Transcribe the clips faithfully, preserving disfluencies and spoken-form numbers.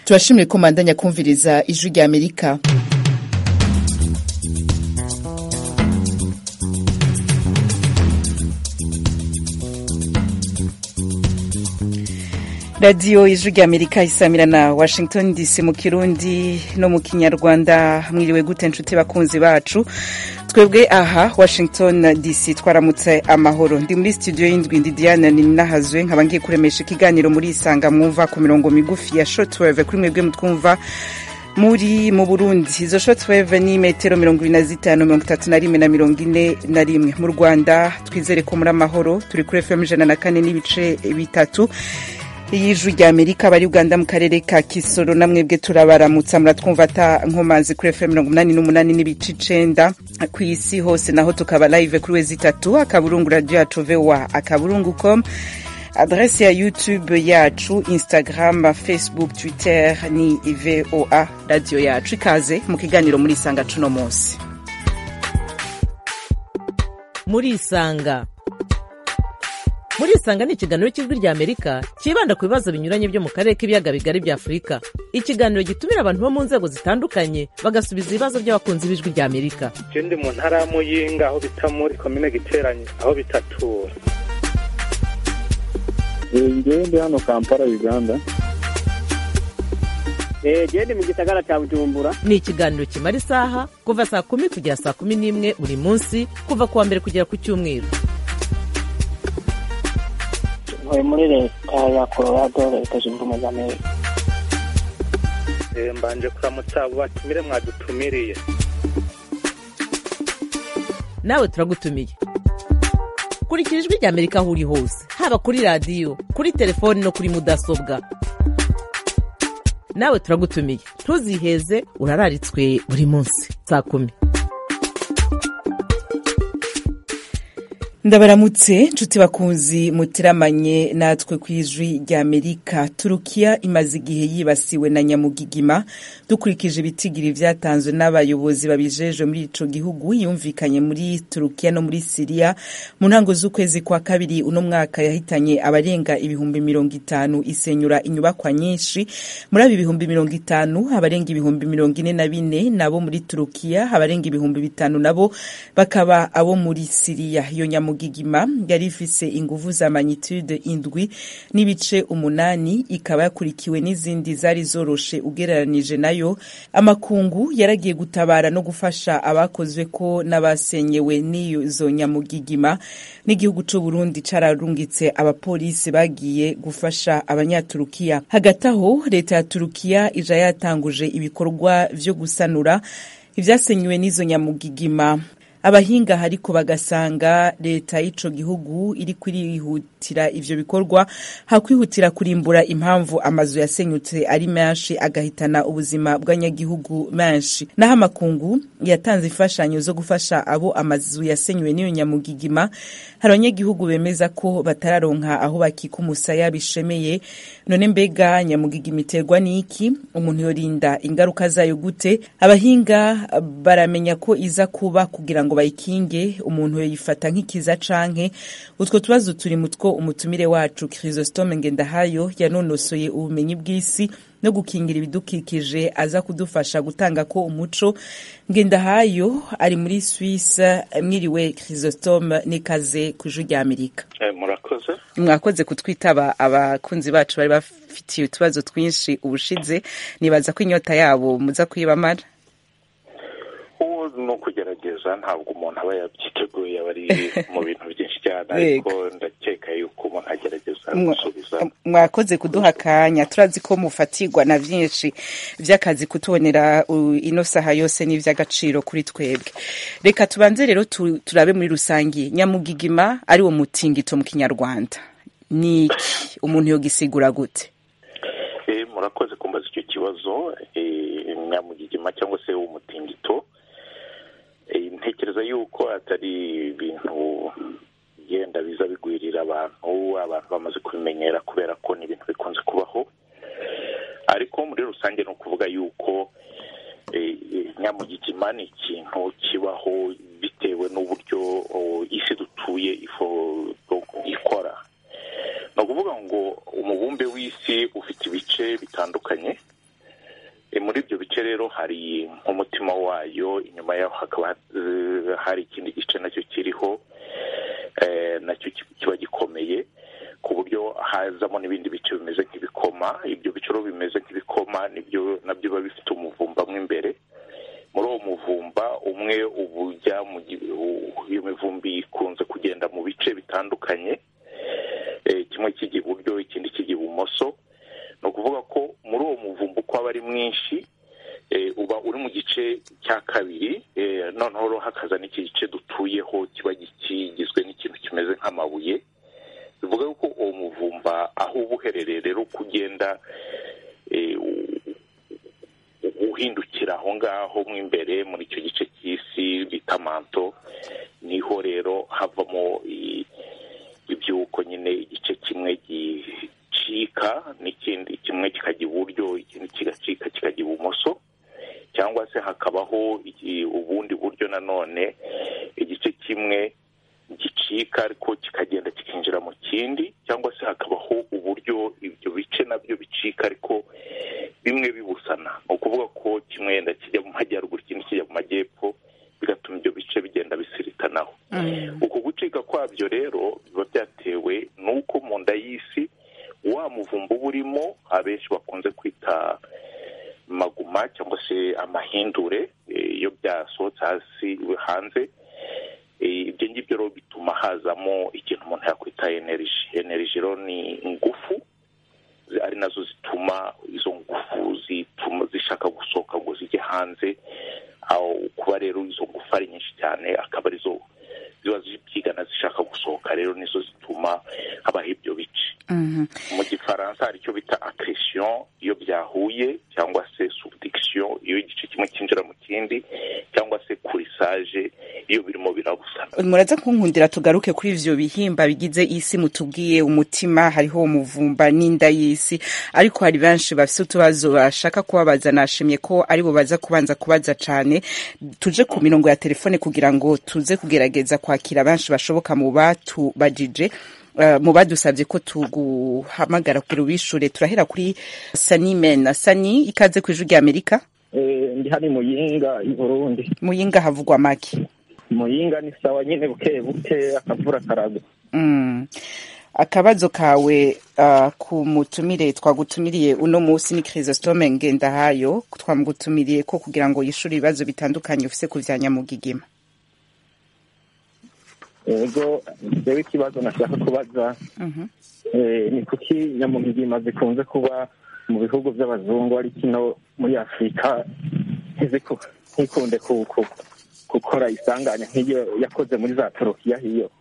turashimire ko mandanya kumviriza ijwi rya Amerika. Radio ijwi rya Amerika isamira na Washington D C mu Kirundi no mu Kinyarwanda. Mwiriwe gute nshuti bakunzi bacu, twebwe aha Washington D C twaramutse amahoro. Ndi muri studio y'indwi ndi Diana Ninahazwe, nkaba ngiye kuremesha ikiganiro muri Isanga mwumva ku mirongo migufi ya shortwave kuri mwebwe mutwumva muri mu Burundi. Izo shortwave ni metero mirongo ibiri na zitanu, mirongo itatu na rimwe na mirongo ine na rimwe. Mu Rwanda twizere ko muri amahoro, turi kuri F M ijana na kane n'ibice bitatu. Ijwi rya Amerika bari Uganda mu karere ka Kisoro, namwebwe turabaramutsa muratwumva ata nkomanzi kuri F M mirongo umunani n'umunani n'ibice icenda. Ku isi hose naho tukaba live kuri wezi itatu akaburungu radio yacu V O A akaburungu com. Adresse ya YouTube yacu, Instagram, Facebook, Twitter ni V O A radio yacu. Ikaze mu kiganiro muri Isanga cuno munsi. Muri Isanga Muri Isanga ni ikiganiro cy'ijwi rya Amerika kibanda ku bibazo binyuranye byo mu karere k'ibiyaga bigari bya Afrika. Ikiganiro gitumira abantu bo mu nzego zitandukanye bagasubiza ibibazo by'abakunzi b'ijwi rya Amerika. Je ndi mu ntara ya Muyinga aho bita muri commune Giteranye aho bitatura. Ngewe ndi hano Kampala Uganda. Eh je ndi mu gisagara cya Bujumbura. Ni ikiganiro kimara isaha kuva saa kumi kugera saa kumi n'imwe buri munsi kuva kuwa mbere kugera ku Cyumweru. Oye muri leta ya Colorado leta zunze ubumwe za Amerika. Eh mbanje kuramutsa batumire mwadutumiriye. Nawe turagutumiye. Kurikira ijwi rya Amerika aho uri hose, haba kuri radio, kuri telefone no kuri mudasobwa. Nawe turagutumiye, ntuziheze, urararitswe buri munsi saa kumi. Ndabaramutse nshuti bakunzi mutiramanye natwe kwijwi rya Amerika. Turukiya imaze igihe yibasiwe na nyamugigima, dukurikije ibitigiri vyatanzwe n'abayobozi babijeje muri ico gihugu. Yumvikanye muri Turukiya no muri Syria mu ntango z'ukwezi kwa kabiri uno mwaka, yahitanye abarenga ibihumbi mirongo itanu, isenyura inyubakwa nyinshi. Muri abo ibihumbi mirongo itanu abarenga ibihumbi mirongo ine na bine nabo muri Turukiya, abarenga ibihumbi bitanu nabo bakaba abo muri Syria. Iyo nyamugigima yari ifise inguvu za magnitude indwi n'ibice umunani, ikaba yakurikiwe n'izindi zari zoroshe ugereranije nayo. Amakungu yaragiye gutabara no gufasha abakozwe ko n'abasenyewe n'izo nyamugigima. N'igihugu c'u Burundi cararungitse abapolisi bagiye gufasha abanyaturukiya. Hagati aho leta ya Turukiya ija yatanguje ibikorwa vyo gusanura ivyasenywe n'izo nyamugigima. Abahinga hariko bagasanga leta y'ico gihugu iri kwirihutira ivyo bikorwa, hakwihutira kurimbura impamvu amazu yasenyutse ari menshi agahitana ubuzima bw'abanyagihugu menshi. Naho amakungu yatanze imfashanyo zo gufasha abo amazu yasenywe n'iyo nyamugigima, hari abanyagihugu bemeza ko batararonka aho bakika umusaya bishemeye. None mbega nyamugigima iterwa n'iki? Umuntu yorinda ingaruka zayo gute? Abahinga baramenya ko iza kuba kugira ngo bayikinge, umuntu yoyifata nk'ikiza canke? Utwo tubazo turi mutwo umutumire wacu Chrysostome Ngendahayo yanonosoye ubumenyi bw'isi no gukingira ibidukikije aza kudufasha gutanga ko umuco. Ngendahayo ari muri Suisse. Mwiriwe Chrysostome, nikaze kujwi rya Amerika. Eh murakoze. Mwakoze kutwitaba. Abakunzi bacu bari bafitiye utubazo twinshi ubushize, nibaza ko inyota yabo muza kuyibamara. No kugerageza, ntabwo umuntu aba yabyiteguye, abari mu bintu byinshi cyane, ariko ndakeka yuko umuntu agerageza gusubiza. Mwakoze kuduha akanya, turazi ko mufatirwa na byinshi by'akazi kutubonera ino saha yose n'ivy'agaciro kuri twebwe. Reka tubanze rero turabe muri rusangi nyamugigima ari wo mutingito mu Kinyarwanda. Niki umuntu yogisigura gute? Eh murakoze kumbaza icyo kibazo. Eh nyamugigima cyangwa se umutingito, ntekereza yuko atari ibintu genda biza bigwirira abantu abantu bamaze kubimenyera, kubera ko ni ibintu bikunze kubaho. Ariko muri rusange no kuvuga yuko nyamugigima ni ikintu kibaho bitewe n'uburyo isi dutuye ifo ikora. No kuvuga ngo umubumbe w'isi ufite ibice bitandukanye, inyuma yaho hakaba hari ikindi gice nacyo kiriho nacyo kiba gikomeye ku buryo hazamo n'ibindi bice bimeze nk'ibikoma. Ibyo biciro bimeze nk'ibikoma nibyo nabyo biba bifite umuvumba mo imbere. Muri uwo muvumba umwe uba ujya mu iyo mivumbi ikunze kugenda mu bice bitandukanye, kimwe kijya iburyo ikindi kijya ibumoso. Ni ukuvuga ko muri uwo muvumba uko aba ari mwinshi uba uri mu gice cya kabiri, noneho hakaza n'iki gice dutuyeho kiba kigizwe n'ikintu kimeze nk'amabuye. Bivuga ko uwo muvumba aho uba uherereye rero kugenda uhindukira aho ngaho mo imbere muri icyo gice cy'isi bita manto, niho rero havamo ibyuko nyine igice kimwe gicika n'ikindi kimwe kikajya iburyo ikindi kigacika kikajya ibumoso, cyangwa se hakabaho ubundi buryo nanone igice kimwe gicika ariko kikagenda kikinjira mu kindi, cyangwa se hakabaho uburyo ibyo bice nabyo bicika ariko bimwe bibusana. Ni ukuvuga ko kimwe yenda kijya mu majyaruguru ikindi kijya mu majyepfo, bigatuma ibyo bice bigenda bisiritanaho. Uko gucika kwabyo rero biba byatewe n'uko mu nda y'isi wa muvumba uba urimo abenshi bakunze kwita maguma cyangwa se amahindure, iyo byasohotse hasi hanze, ibyo ngibyo rero bituma hazamo ikintu umuntu yakwita energy. Energy rero ni ingufu, ari nazo zituma izo ngufu zituma zishaka gusohoka ngo zijye hanze. Aho kuba rero izo ngufu ari nyinshi cyane akaba arizo ziba zibyigana zishaka gusohoka, rero nizo zituma habaho ibyo bice. Mu gifaransa hari icyo bita accretion iyo byahuye, cyangwa se subduction iyo igice kimwe kinjira mu kindi, cyangwa se coulissage iyo birimo birabusana. Muraza kunkundira tugaruke kuri ivyo bihimba bigize isi. Mutubwiye umutima, hariho umuvumba n'inda y'isi, ariko hari benshi bafite utubazo bashaka kubabaza. Nashimye ko ari bo baza kubanza kubaza cane. Tuje ku mirongo ya telefone kugira ngo tuze kugerageza kwakira benshi bashoboka mu batubajije, Uh, mu badusabye ko tuguhamagara kugira ubishure. Turahera kuri Sani Mena. Sani, ikaze ku Ijwi rya Amerika. Eh, ndi hari Muyinga i Burundi. Muyinga havugwa maki? Muyinga ni sawa nyine buke buke akavura karago. Mm. Akabazo kawe uh, ku mutumire twagutumiriye uno munsi ni Chrysostome Ngendahayo, twamugutumiriye ko kugira ngo yishure ibibazo bitandukanye ufise ku vya Nyamugigima. Ego jewe ikibazo nashaka kubaza ni kuki Nyamugigima zikunze kuba mu bihugu by'abazungu ari kino muri Afurika ntikunde gukora isanganya nk'iyo yakoze muri za Turukiya hiyo.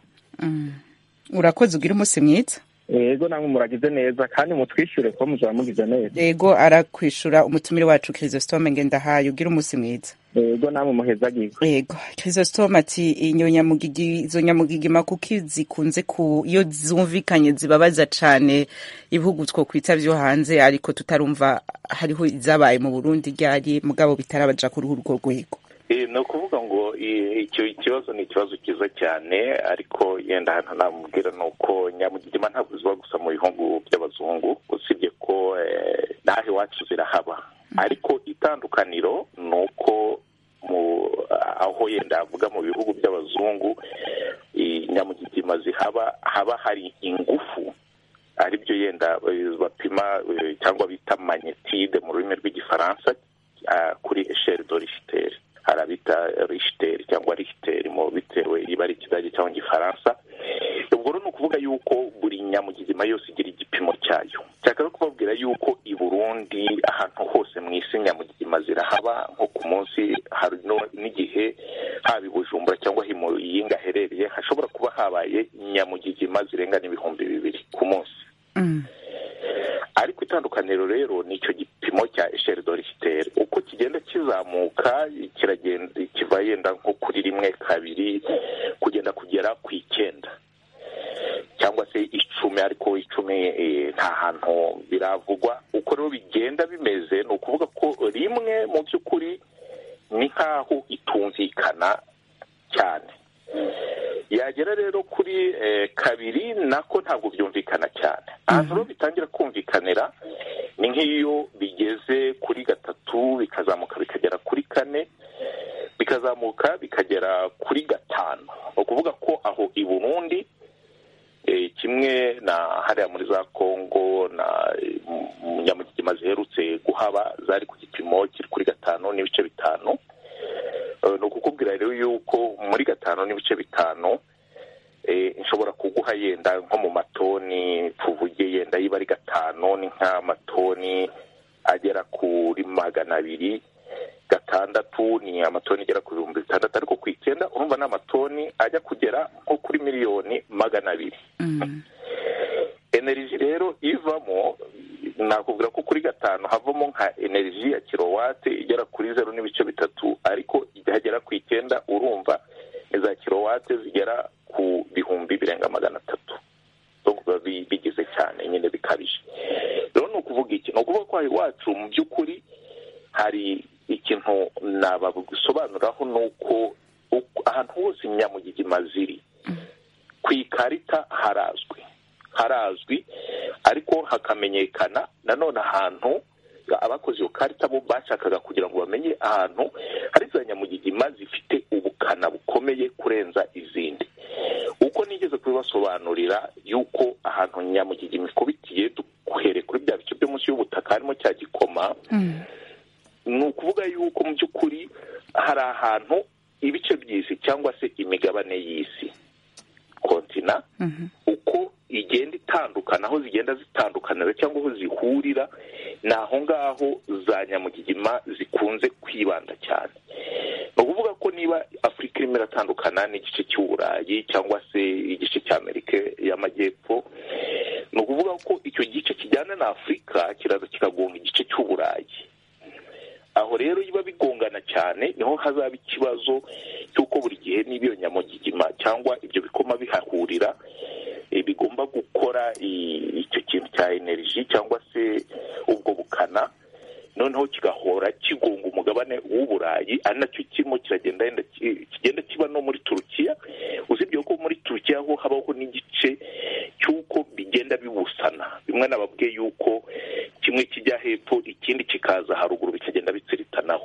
Urakoze, ugira umunsi mwiza. Ego namwe muragize neza kandi mutwishure ko muzamugize neza. Ego arakwishura umutumire wacu Chrysostome Ngendahayo, ugira umunsi mwiza. Ego namwe muhezagirwe. Ego Chrysostome ati inyo Nyamugigi zo Nyamugigima kuki zikunze ku iyo zumvikanye zibabaza cane ibihugu two kwita byo hanze, ariko tutarumva hariho izabaye mu Burundi ryari mugabo bitarabaja ku ruhu rwo rwego. No kuvuga ngo icyo ikibazo ni ikibazo kiza cyane, ariko yenda hano namubwira nuko Nyamugigima ntabwo ziba gusa mu bihugu by'abazungu, usibye ko naho iwacu zirahaba. Ariko itandukaniro nuko mu aho yenda avuga mu bihugu by'abazungu Nyamugigima zihaba haba hari ingufu, ari byo yenda bapima cyangwa bita magnitude mu rurimi rw'igifaransa kuri échelle de Richter. Harabita Richter cyangwa Richter mu bitewe iba ari ikidage cyangwa igifaransa. Ubwo rero ni ukuvuga yuko buri Nyamugigima yose igira igipimo cyayo. Cyakora kubabwira yuko i Burundi ahantu hose mu isi Nyamugigima zirahaba, nko ku munsi hari n'igihe haba i Bujumbura cyangwa Muyinga aherereye hashobora kuba habaye Nyamugigima zirenga n'ibihumbi bibiri ku munsi. Mm. Ariko itandukaniro rero nicyo gipimo cya échelle de Richter, uko kigenda kizamuka kiragenda kiva yenda nko kuri rimwe kabiri kugenda kugera ku icyenda cyangwa se icumi, ariko icumi nta hantu biravugwa. Uko rero bigenda bimeze ni ukuvuga ko rimwe mu by'ukuri ni nkaho itumvikana cyane, yagera rero kuri eh, kabiri nako ntabwo byumvikana cyane. Ahantu rero bitangira kumvikanira ni nk'iyo bigeze kuri gatatu bikazamuka bikagera kuri kane, bikazamuka bikagera kuri gatanu. Ni ukuvuga ko aho i Burundi kimwe na hariya muri za Kongo na nyamugigima ziherutse guhaba zari ku gipimo kiri kuri gatanu n'ibice bitanu. Ni ukukubwira rero yuko muri gatanu n'ibice bitanu nshobora kuguha yenda nko mu matoni tuvuge yenda yiba ari gatanu ni nk'amatoni agera kuri magana abiri, gatandatu ni amatoni agera ku bihumbi bitandatu, ariko ku icyenda urumva ni amatoni ajya kugera nko kuri miliyoni magana abiri. Energy rero ivamo nakubwira ko kuri gatanu havamo nka energy ya kilowate igera kuri zero n'ibice bitatu, ariko igera ku icyenda urumva za kilowate zigera ku bihumbi birenga magana atatu. Bigize cyane nyine bikabije. Rero ni ukuvuga iki? Ni ukuvuga ko iwacu mu by'ukuri hari ikintu nabagusobanuraho, ni uko ahantu hose nyamugigima ziri ku ikarita harazwi harazwi ariko hakamenyekana nanone ahantu abakoze iyo karita bo bashakaga kugira ngo bamenye ahantu hari za nyamugigima zifite ubukana bukomeye kurenza izindi. Uko nigeze kubibasobanurira yuko ahantu nyamugigima ikubitiye duhere kuri bya bice byo munsi y'ubutaka harimo cya Gikoma, ni ukuvuga yuko mu by'ukuri hari ahantu ibice by'isi cyangwa se imigabane y'isi kontina uko igenda itandukana, aho zigenda zitandukanira cyangwa aho zihurira, ni aho ngaho za nyamugigima zikunze kwibanda cyane. Ni ukuvuga ko niba Afurika irimo iratandukana n'igice cy'Uburayi cyangwa se igice cy'Amerika y'Amajyepfo, ni ukuvuga ko icyo gice kijyana na Afurika kiraza kikagonga igice cy'Uburayi. Aho rero biba bigongana cyane, niho hazaba ikibazo cy'uko buri gihe n'ibiyo nyamugigima cyangwa ibyo bikoma bihahurira bigomba gukora icyo kintu cya energy cyangwa se ubwo bukana, noneho kigahora kigonga umugabane w'Uburayi, ari nacyo kirimo kiragenda yenda kigenda kiba no muri Turukiya. Usibye ko muri Turukiya ho habaho n'igice cy'uko bigenda bibusana, bimwe nababwiye yuko kimwe kijya hepfo ikindi kikaza haruguru bikagenda bitsiritanaho.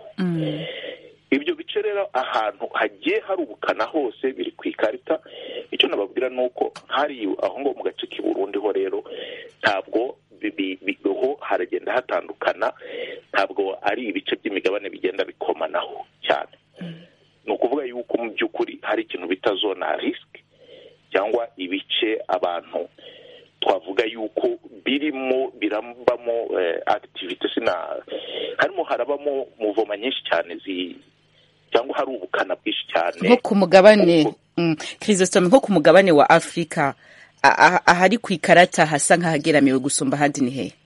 Ibyo bice rero ahantu hagiye hari ubukana hose biri ku ikarita. Icyo nababwira ni uko hari aho ngo mu gace k'i Burundi ho rero ntabwo biho haragenda hatandukana, ntabwo ari ibice by'imigabane bigenda bikomanaho cyane. Ni ukuvuga yuko mu by'ukuri hari ikintu bita zone risk cyangwa ibice abantu twavuga yuko birimo birambamo activity sina harimo harabamo muvoma nyinshi cyane zi cyangwa hari ubukana bwinshi cyane nko ku mugabane Chrysostome nko ku mugabane wa Afrika ahari ku ikarata hasa nk'ahageramiwe gusumba handi ni he?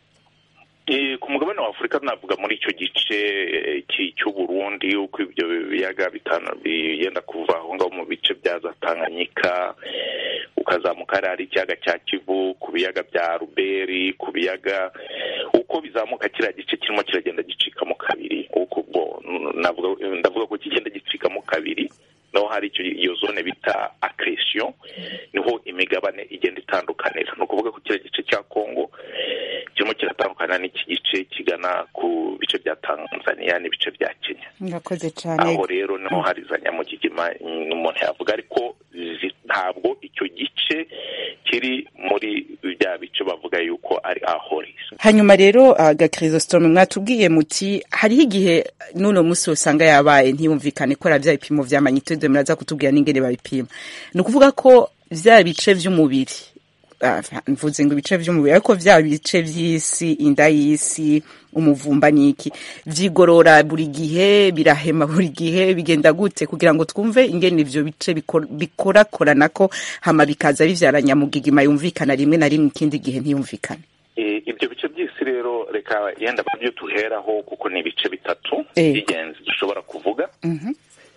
Eh ku mugabane wa Afrika navuga muri icyo gice cy'u Burundi uko ibyo biyaga bitano biyenda kuva aho ngaho mu bice bya Tanganyika ukazamuka hari ikiyaga cya Kivu, ku biyaga bya Ruberi, ku biyaga uko bizamuka kiriya gice kirimo kiragenda gicikamo kabiri. Uko bo navuga ndavuga ko kigenda gicikamo kabiri, no hari icyo iyo zone bita accretion, niho imigabane igenda itandukanira. No kuvuga ko kiriya gice cya Kongo kirimo kiratandukana n'iki gice kigana ku bice bya Tanzania n'ibice bya Kenya. Ngakoze cyane. Aho rero niho hari za nyamugigima umuntu yavuga, ariko ntabwo icyo gice kiri muri bya bice bavuga yuko ari ahori. Hanyuma rero aga Chrysostome mwatubwiye muti hariho igihe none musi usanga yabaye ntiyumvikane ko ravya ipimo vya magnitude muraza kutubwira n'ingene babipima. No kuvuga ko vya bice vy'umubiri mvuze ngo ibice vy'umubiri ariko vya bice vy'isi, inda y'isi, umuvumba niki vyigorora buri gihe, birahema buri gihe, bigenda gute kugira ngo twumve ingene ivyo bice bikorakorana ko hama bikaza bivyara nyamugigima yumvikana rimwe na rimwe ikindi gihe ntiyumvikane? E, ibyo bice by'isi rero reka yenda babyo tuheraho kuko ni ibice bitatu by'ingenzi dushobora kuvuga. Mhm.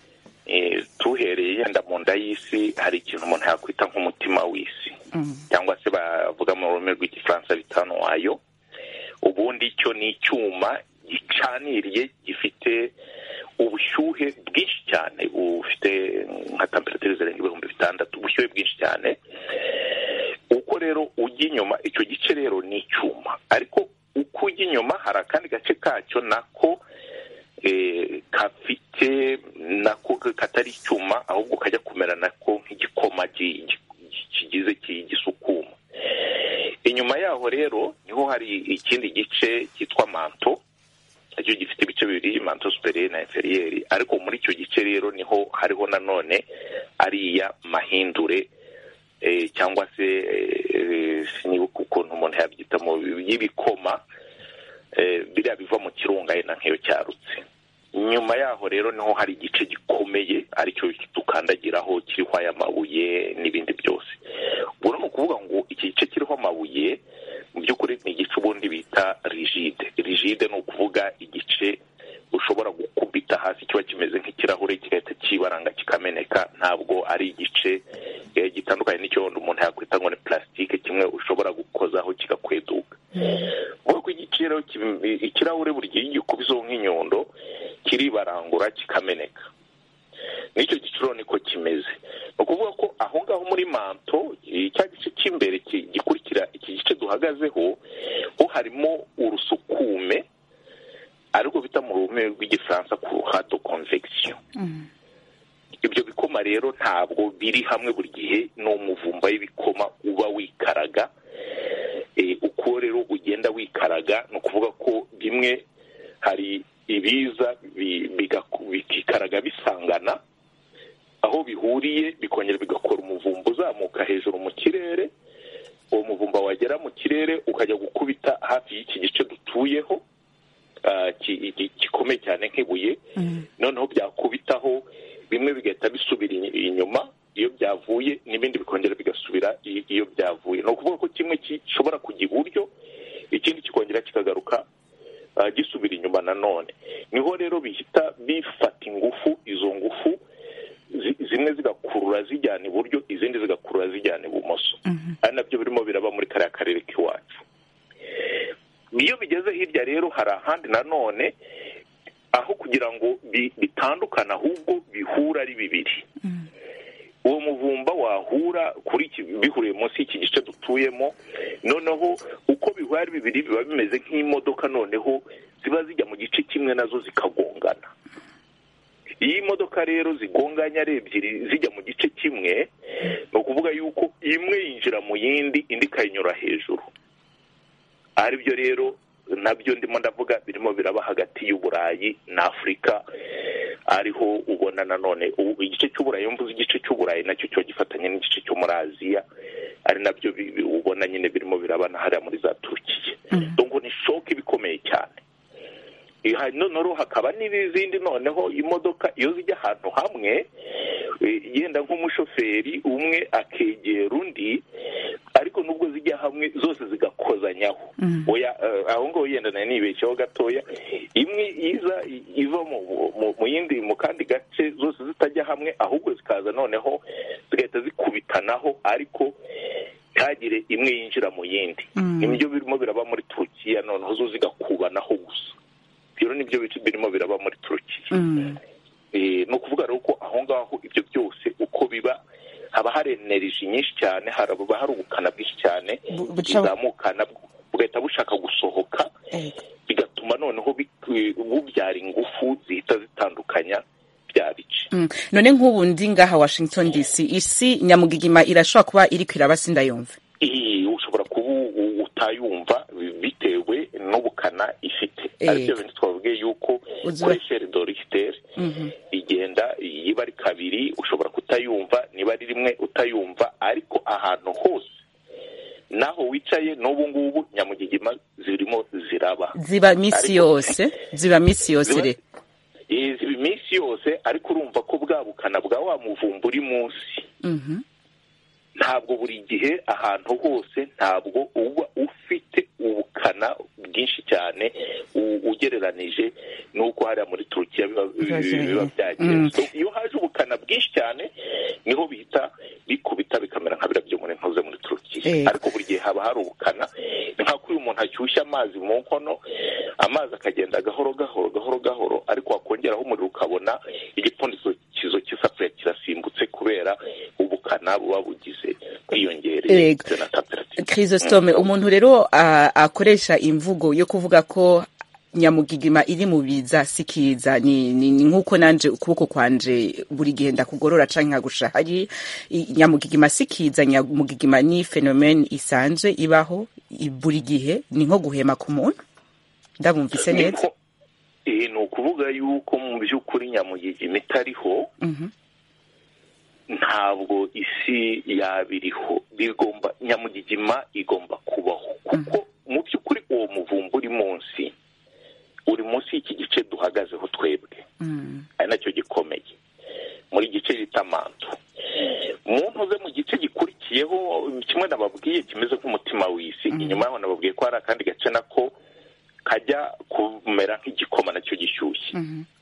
Eh tuhereye yenda mu nda y'isi hari ikintu umuntu yakwita nk'umutima w'isi cyangwa se bavuga mu rurimi rw'igifaransa bitano wayo. Ubundi cyo ni icyuma gicaniriye gifite ubushyuhe bwinshi cyane, ufite nka temperature zirenga ibihumbi bitandatu, ubushyuhe bwinshi cyane. Uko rero ujya inyuma icyo gice rero ni icyuma, ariko uko ujya inyuma hari akandi gace kacyo nako kafite nako katari icyuma ahubwo kajya kumera nako nk'igikoma kigize gisukuma. Inyuma yaho rero niho hari ikindi gice cyitwa manto, icyo gifite ibice bibiri, manto superieur na inferieur, ariko muri icyo gice rero niho hariho nanone ariya mahindure eh, cyangwa se eh, sinibuka ukuntu umuntu yabyita mu y'ibikoma eh, biriya biva mu kirunga yena nk'iyo cyarutse. Nyuma yaho rero niho hari igice gikomeye aricyo tukandagiraho kiriho aya mabuye n'ibindi byose. Ubwo ni ukuvuga ngo iki gice kiriho amabuye mu by'ukuri ni igice ubundi bita rigide. Rigide ni ukuvuga igice ushobora gukubita hasi kiba kimeze nk'ikirahure kigahita kibaranga kikameneka. Ntabwo ari igice eh, gitandukanye n'icyo umuntu yakwita ngo ni plastique kimwe ushobora gukozaho kigakweduka. Ubwo igice rero ikirahure buri gihe gikubizo nk'inyundo kiribarangura kikameneka. Nicyo giciro niko kimeze. Ukuvuga ko aho ngaho muri manto cya gice cy'imbere gikurikira iki gice duhagazeho ho harimo urusukume ariko bita mu rurimi rw'igifaransa courant de convection. Mm. Ibyo bikoma rero ntabwo biri hamwe buri gihe, no muvumba y'ibikoma uba wikaraga. E, uko rero ugenda wikaraga no kuvuga ko bimwe hari ibiza bikikaraga bisangana, aho bihuriye bikongera bigakora umuvumba uzamuka hejuru mu kirere. Uwo muvumba wagera mu kirere ukajya gukubita hafi y'iki gice dutuyeho gikomeye cyane nk'ibuye. Mm. Noneho byakubitaho bimwe bigahita bisubira inyuma iyo byavuye, n'ibindi bikongera bigasubira iyo byavuye. No kuvuga ko kimwe gishobora kujya iburyo ikindi kikongera kikagaruka Uh, gisubira inyuma nanone. Niho rero bihita bifata ingufu, izo ngufu zi, zimwe zigakurura zijyana iburyo, izindi zigakurura zijyana ibumoso. Mm-hmm. Ari nabyo birimo biraba muri kariya karere k'iwacu. Iyo bigeze hirya rero hari ahandi nanone aho kugira ngo bitandukana ahubwo bihura ari bibiri. Mm. Uwo muvumba wahura kuri iki bihuriye munsi y'iki gice dutuyemo, noneho uko bihura bibiri biba bimeze nk'imodoka, noneho ziba zijya mu gice kimwe nazo zikagongana. Iyi modoka rero zigonganya ari ebyiri zijya mu gice kimwe, no kuvuga yuko imwe yinjira mu yindi indi kayinyura hejuru. Ari byo rero nabyo ndimo ndavuga birimo biraba hagati y'Uburayi na Afurika, ariho ubona nanone igice cy'Uburayi, mvuze igice cy'Uburayi nacyo cyo gifatanye n'igice cyo muri Aziya, ari nabyo ubona nyine birimo birabana hariya muri za Turkiye. Mm. Donc ni shock bikomeye cyane. Noneho hakaba n'izindi, noneho imodoka iyo zijya ahantu hamwe yenda nk'umushoferi umwe akegera undi, ariko nubwo zijya hamwe zose zigakozanyaho. Mm. Oya aho ngo yenda na nibeshyeho gatoya, imwe iza iva mu yindi mu kandi gace zose zitajya hamwe, ahubwo zikaza noneho zigahita zikubitanaho ariko ntagire imwe yinjira mu yindi. Mm. Nibyo birimo biraba muri Turkiya, noneho zo zigakubanaho gusa. Biro nibyo birimo biraba muri Turkiya. Mm. Eh, no kuvuga rero ko aho ngaho ibyo byose uko biba haba hari energy nyinshi cyane, haraba hari ubukana bwinshi cyane bizamukana bugahita bushaka gusohoka, bigatuma noneho bubyara ingufu zihita zitandukanya bya bice. Mm. None nk'ubu ndi ngaha Washington D C, isi nyamugigima irashobora kuba iri kwiraba sindayumva? Eh, ushobora kuba utayumva bitewe n'ubukana ifite. Aribyo bintu twavuge yuko kuri echelon de Richter igenda yiba ari kabiri, ushobora kutayumva, niba ari rimwe utayumva, ariko ahantu hose naho wicaye n'ubu ngubu nyamugigima zirimo ziraba. Ziba misi yose, ziba misi yose re. Eh, ziba misi yose, ariko urumva ko bwabukana bwa wa muvumba uri munsi. Mhm. Ntabwo buri gihe ahantu hose ntabwo uba ufite ubukana bwinshi cyane ugereranije nuko hariya muri Turkiya biba byagenze. Iyo haje ubukana bwinshi cyane niho bihita bikubita bikamera nka bira byo muri ntuze muri Turkiya. Ariko buri gihe haba hari ubukana, nka kuri umuntu ashyushya amazi mu nkono, amazi akagenda gahoro gahoro gahoro gahoro, ariko wakongeraho umuriro ukabona igipfundikizo kizo cy'isafuriya kirasimbutse kubera ubukana buba bugize kwiyongereye. Chrysostome, umuntu rero akoresha imvugo yo kuvuga ko nyamugigima iri mu biza sikiza ni, ni, ni nkuko nanje ukuboko kwanje buri gihe ndakugorora canke nkagusha hari nyamugigima sikiza nyamugigima ni phenomene isanzwe ibaho buri gihe ni nko guhema ku muntu ndabumvise neza eh no kuvuga yuko mu by'ukuri nyamugigima itariho mhm ntabwo isi yabiriho bigomba nyamugigima igomba kubaho kuko mu by'ukuri uwo muvumbu uri munsi uri munsi y'iki gice duhagazeho twebwe ari nacyo gikomeye muri gice gitamantu umuntu uze mu gice gikurikiyeho kimwe nababwiye kimeze nk'umutima w'isi inyuma yaho nababwiye ko hari akandi gace nako kajya kumera nk'igikoma nacyo gishyushye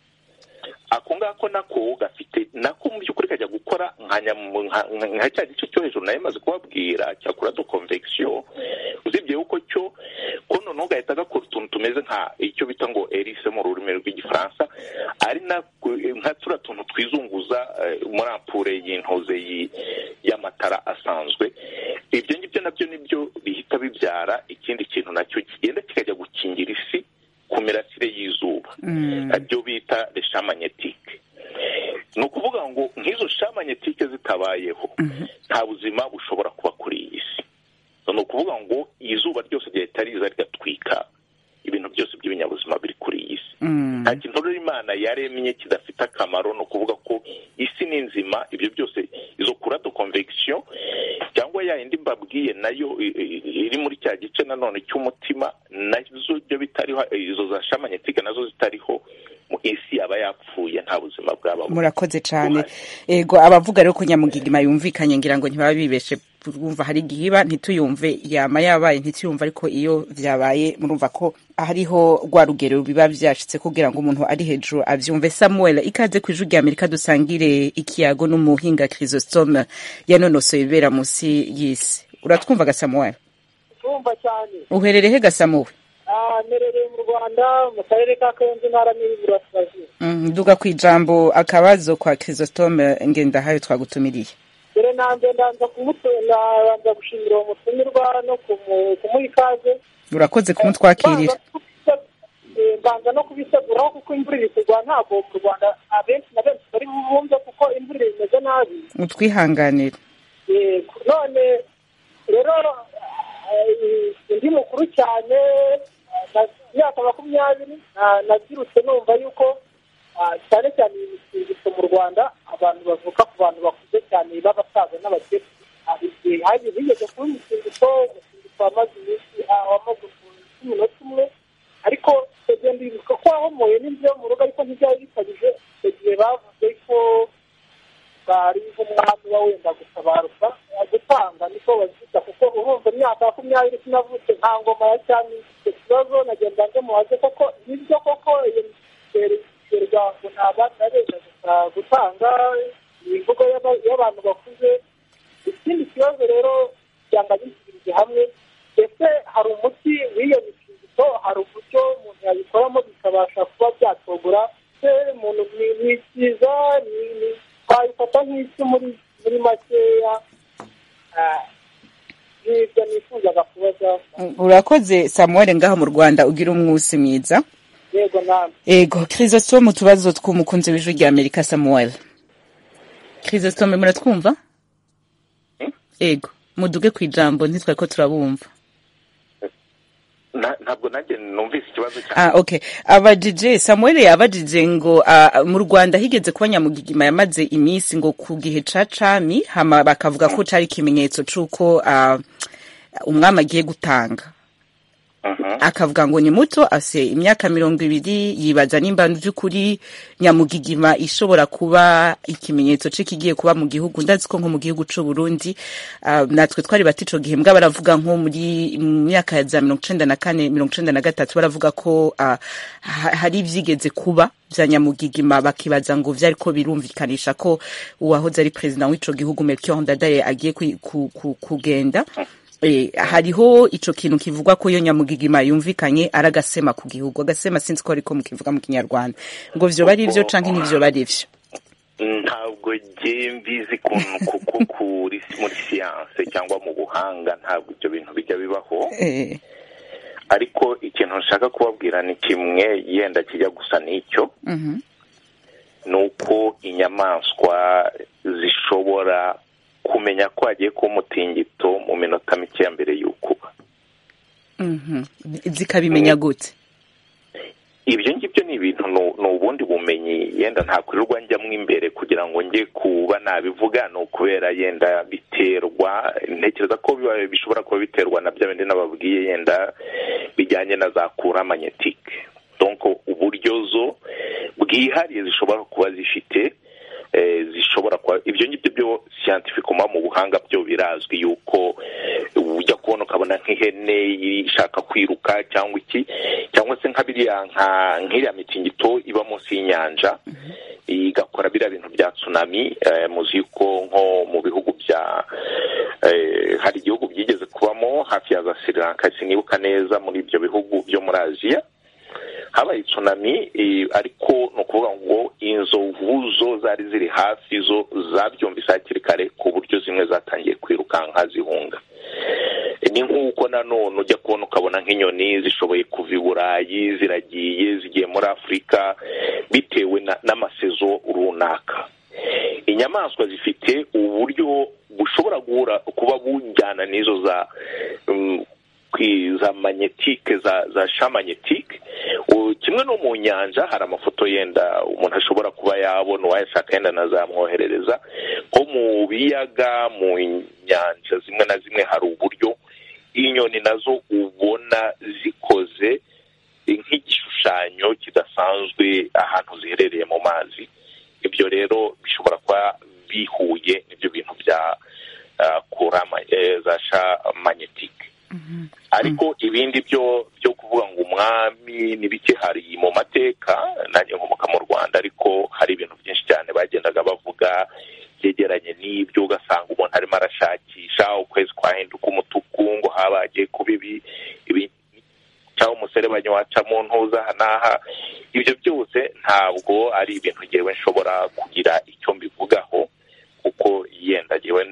ako ngako nako gafite nako mu by'ukuri kajya gukora nka cya gice cyo hejuru nayo maze kubabwira cyakora do convection uzibye uko cyo ko noneho gahita gakora utuntu tumeze nka icyo bita ngo hélice mu rurimi rw'igifaransa ari na nka tura tuntu twizunguza muri ampure y'intoze y'amatara asanzwe ibyo ngibyo nabyo nibyo bihita bibyara ikindi kintu nacyo kigenda kikajya gukingira isi ku mirasire y'izuba ibyo bita reshamagnetique ni ukuvuga ngo nk'izo shamagnetique zitabayeho nta buzima bushobora kuba kuri iyi si ni ukuvuga ngo izuba ryose ryahita riza rigatwika ibintu byose by'ibinyabuzima biri kuri iyi si nta kintu rero Imana yaremye kidafite akamaro no kuvuga ko isi ni nzima ibyo byose izo kurado convection cyangwa ya indi mbabwiye nayo iri muri cya gice nanone cy'umutima nazo byo bitariho izo za shamagnetique nazo zitariho mu isi aba yapfuye nta buzima bwaba murakoze cyane ego abavuga rero ko nyamugigima yumvikanye ngira ngo ntibaba bibeshe urumva hari gihiba ntituyumve yama yabaye ntituyumva ariko iyo vyabaye murumva ko hariho rwa rugero biba vyashitse kugira ngo umuntu ari hejuru avyumve. Samuel ikaze kw'ijwi rya Amerika dusangire ikiyago n'umuhinga Chrysostome yanonosoye ibera musi y'isi. Uratwumva ga Samuel? Twumva cyane. Uherereye he ga Samuel? Ah, nerere mu Rwanda mu karere ka Karongi ntara n'Iburasirazuba. Mm, duga kwijambo akabazo kwa Chrysostome ngenda hayo twagutumiriye. Dere nanjye ndanza kumutuna ndanza gushimira uwo mutumirwa no kumuha ikaze. Urakoze kumutwakirira. Mbanza no kubiseguraho kuko imvura iri kugwa ntabwo mu Rwanda abenshi na benshi bari bumve kuko imvura imeze nabi. Utwihanganira. None rero ndi mukuru cyane imyaka makumyabiri nabyirutse numva yuko cyane cyane imitingito mu Rwanda abantu bavuka ku bantu bakuze cyane b'abasaza n'abakecuru hari bigeze kuba imitingito umutingito wamaze iminsi wamaze umunota umwe ariko tugenda bibuka ko wahomoye n'inzu yo mu rugo ariko ntibyari bikabije igihe bavuze ko bari nk'umwami wa wenda gutabaruka gutanga niko bazita kuko urumva imyaka makumyabiri sinavutse nta ngoma ya cyane icyo kibazo nagenda ndamubaze koko nibyo koko iyo miterwa ngo ntabwo nareza gutanga imvugo y'abantu bakuze. Ikindi kibazo rero byanga bisubirije hamwe ese hari umuti w'iyo mitingito hari uburyo umuntu yabikoramo bikabasha kuba byatogura se umuntu ni cyiza ni twayifata nk'isi muri muri makeya n'ibyo nifuzaga kubaza. Urakoze Samuel ngaho mu Rwanda ugira umwusi mwiza. Yego namwe. Ego Chrysostome mu tubazo tw'umukunzi w'ijwi rya Amerika Samuel. Chrysostome muratwumva? Ego muduge kwijambo ntitwe ko turabumva. Ntabwo nanjye numvise ikibazo cyane. Ah okay. Abajije Samuel yabajije ngo uh, mu Rwanda higeze kuba nyamugigima yamaze iminsi ngo ku gihe ca cami hama bakavuga ko cari kimenyetso cuko uh, umwami agiye gutanga. Uh-huh. Akavuga ngo ni muto ase imyaka mirongo ibiri yibaza nimba by'ukuri nyamugigima ishobora kuba ikimenyetso c'ikigiye kuba mu gihugu ndazi ko nko mu gihugu c'u Burundi uh, natwe twari batico gihembwa baravuga nko muri myaka ya za mirongo icenda na kane mirongo icenda na gatatu baravuga ko uh, hari ivyigeze kuba vya nyamugigima bakibaza ngo vyari ko birumvikanisha ko uwahoze ari president w'ico gihugu Melchior Ndadaye agiye ku, ku, kugenda. Eh, hariho ico kintu kivugwa ko yo nyamugigima yumvikanye aragasema ku gihugu agasema sinzi ko ariko mukivuga mu Kinyarwanda ngo vyo bari ivyo canke nivyo bari ivyo. Ntabwo je mbizi kuko kuri muri science cyangwa mu buhanga ntabwo ibyo bintu bijya bibaho. Eh. ariko ikintu nshaka kubabwira ni kimwe yenda kijya gusa n'icyo ni uko inyamaswa zishobora kumenya ko hagiye kuba umutingito mu minota mike ya mbere y'ukuba. Zikabimenya gute? Ibyo ngibyo ni ibintu ni ubundi bumenyi yenda ntakwirirwa njyamo imbere kugira ngo njye kuba nabivuga, ni ukubera yenda biterwa, ntekereza ko bishobora kuba biterwa na bya bindi nababwiye yenda bijyanye na za kura magnetike. Donc uburyo zo bwihariye zishobora kuba zifite, zishobora kuba ibyo ngibyo byo scientifically mu buhanga byo birazwi yuko ujya kubona ukabona nk'ihene ishaka kwiruka cyangwa iki, cyangwa se nka biriya nka nk'iriya mitingito iba munsi y'inyanja igakora biriya bintu bya tsunami. Muzi ko nko mu bihugu bya hari igihugu byigeze kubamo hafi ya za Sri Lanka, sinibuka neza, muri ibyo bihugu byo muri Aziya habaye tsunami, ariko ni ukuvuga ngo inzovu zo zari ziri hafi zo zabyumvise hakiri kare ku buryo zimwe zatangiye kwirukanka zihunga. Ni nk'uko nanone ujya kubona ukabona nk'inyoni zishoboye kuva i Burayi ziragiye zigiye muri Afurika bitewe n'amasezo runaka. Inyamaswa zifite uburyo bushobora kuba bujyana n'izo za um, za magnetike za za shamagnetique. Kimwe no mu nyanja hari amafoto yenda umuntu ashobora kuba yabona uwayashaka yenda nazamwoherereza, nko mu biyaga mu nyanja zimwe na zimwe hari uburyo inyoni nazo ubona zikoze nk'igishushanyo kidasanzwe ahantu ziherereye mu mazi. Ibyo rero bishobora kuba bihuye n'ibyo bintu bya uh, kurama eh, za shamagnetique. Ariko ibindi byo byo kuvuga ngo umwami nibike hari mu mateka, nanjye nkomoka mu Rwanda, ariko hari ibintu byinshi cyane bagendaga bavuga byegeranye n'ibyo, ugasanga umuntu arimo arashakisha ukwezi kwahinduka umutuku ngo habagiye kuba ibi ibi cyangwa umuserebanyo waca mu ntuza hanaha. Ibyo byose ntabwo ari ibintu ngewe nshobora kugira icyo mbivugaho, kuko yenda ngewe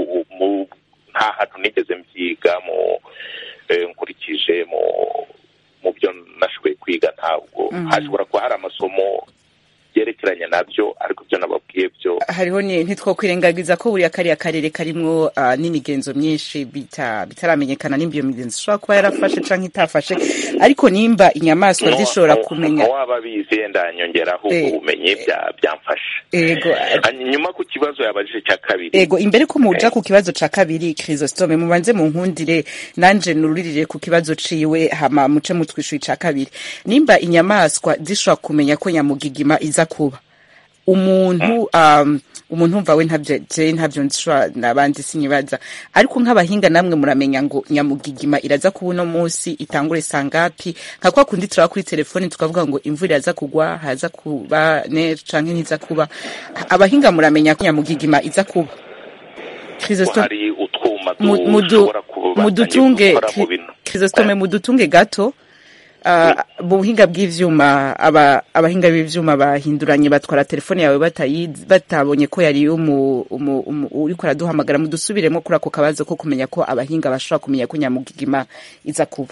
nta hantu nigeze mbyiga mu nkurikije mu mu byo nashoboye kwiga. Ntabwo hashobora kuba hari amasomo yerekeranye nabyo, ariko byo nababwiye byo hariho ntitwokwirengagiza ko buriya kariya karere karimwo uh, n'imigenzo myinshi bita bitaramenyekana nimba iyo migenzo ishobora kuba yarafashe canke itafashe, ariko nimba inyamaswa zishobora kumenya waba bize ndanyongeraho ubumenyi bya byamfasha. Ego nyuma ku kibazo yabajije cya kabiri. Ego imbere ko muja ku kibazo ca kabiri, Chrysostome, mubanze mu nkundire nanje nuririre ku kibazo ciwe hama muce mutwishuye ca kabiri. Nimba inyamaswa zishobora kumenya ko Nyamugigima iza kuba umuntu um, umuntu umva we ntabyo je ntabyo nshwa nabandi sinyibaza, ariko nk'abahinga namwe muramenya ngo Nyamugigima iraza kuba no munsi itangure sangapi, nka kwa kundi turawa kuri telefone tukavuga ngo imvura iraza kugwa, haza kuba ne canke ntiza kuba. Abahinga muramenya ko Nyamugigima iza kuba. Chrysostome, hari utwuma dushobora kuba mudutunge Chrysostome, mudutunge gato. Uh, buhinga bw'ivyuma aba abahinga b'ivyuma bahinduranye batwara telefone yawe batayizi batabonye ko yari umu uri ko raduhamagara mudusubiremo kuri ako kabazo ko kumenya ko abahinga bashobora kumenya ko Nyamugigima iza kuba.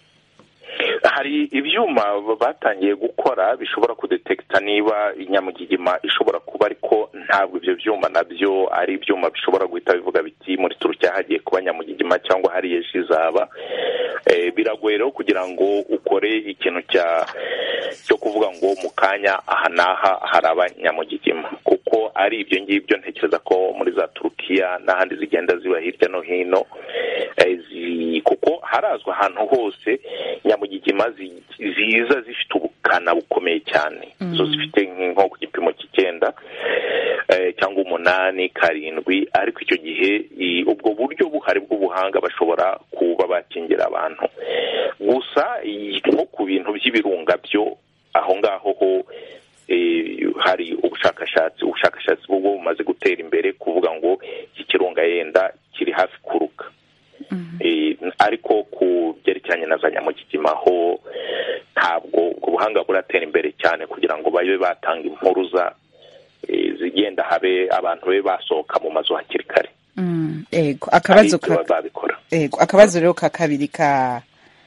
Hari ibyuma batangiye gukora bishobora kudetekta niba Nyamugigima ishobora kuba, ariko ntabwo ibyo byuma nabyo ari ibyuma bishobora guhita bivuga biti muri Turukiya hagiye kuba Nyamugigima cyangwa hari yeshi zaba. E, biragoye rero kugira ngo ukore ikintu cya cyo kuvuga ngo mu kanya aha naha haraba Nyamugigima, kuko ari ibyo ngibyo ntekereza ko muri za Turukiya n'ahandi zigenda ziba hirya no hino, e, zi, kuko harazwa ahantu hose Nyamugigima ziza zifite ubukana bukomeye cyane. Mm. zo zifite nko ku gipimo cy'icyenda eh, cyangwa umunani karindwi, ariko icyo gihe ubwo buryo buhari bw'ubuhanga bashobora kuba bakingira abantu. Gusa nko ku bintu by'ibirunga byo aho ngaho ho eh, hari ubushakashatsi ubushakashatsi bwo bumaze gutera imbere kuvuga ngo iki kirunga yenda kiri hafi kuruka. Mm-hmm. E, ariko ku byerekeranye na za Nyamugigima ho ntabwo ubwo buhanga buratera imbere cyane kugira ngo babe batanga impuruza e, zigenda habe abantu be basohoka mu mazu hakiri kare. Mm, ego akabazo ka Ego akabazo rero ka kabiri ka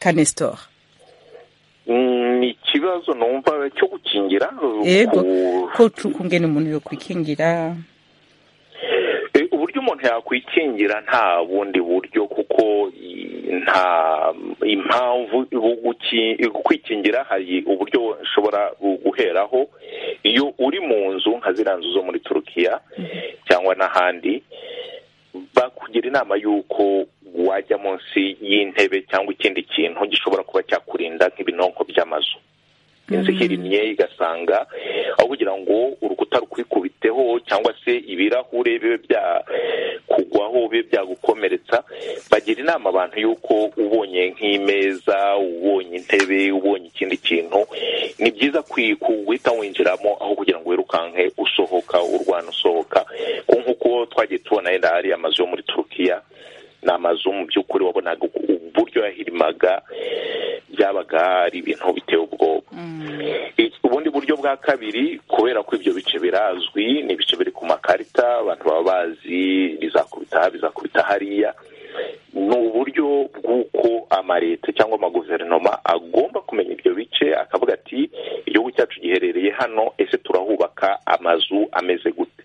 Kanestor? ni ikibazo numva cyo gukingira yego ko tukungene umuntu yo kwikingira. Uburyo umuntu yakwikingira nta bundi buryo, kuko nta impamvu kwikingira. Hari uburyo ushobora guheraho iyo uri mu nzu nka ziriya nzu zo muri Turukiya cyangwa n'ahandi, bakugira inama y'uko wajya munsi y'intebe cyangwa ikindi kintu gishobora kuba cyakurinda nk'ibinonko by'amazu. Inzu ihirimye igasanga aho kugira ngo urukuta rukwikubiteho cyangwa se ibirahure bibe byakugwaho bibe byagukomeretsa, bagira inama abantu y'uko ubonye nk'imeza, ubonye intebe, ubonye ikindi kintu, ni byiza guhita winjiramo aho kugira ngo wirukanke usohoka urwana usohoka. Nk'uko twagiye tubona yenda hari amazu yo muri Turukiya, ni amazu mu by'ukuri wabonaga uburyo yahirimaga byabaga ari ibintu biteye ubwoba. Ubundi buryo bwa kabiri, kubera ko ibyo bice birazwi, ni ibice biri ku makarita, abantu baba bazi bizakubita bizakubita hariya, ni uburyo bw'uko amaleta cyangwa amaguverinoma agomba kumenya ibyo bice, akavuga ati igihugu cyacu giherereye hano, ese turahubaka amazu ameze gute?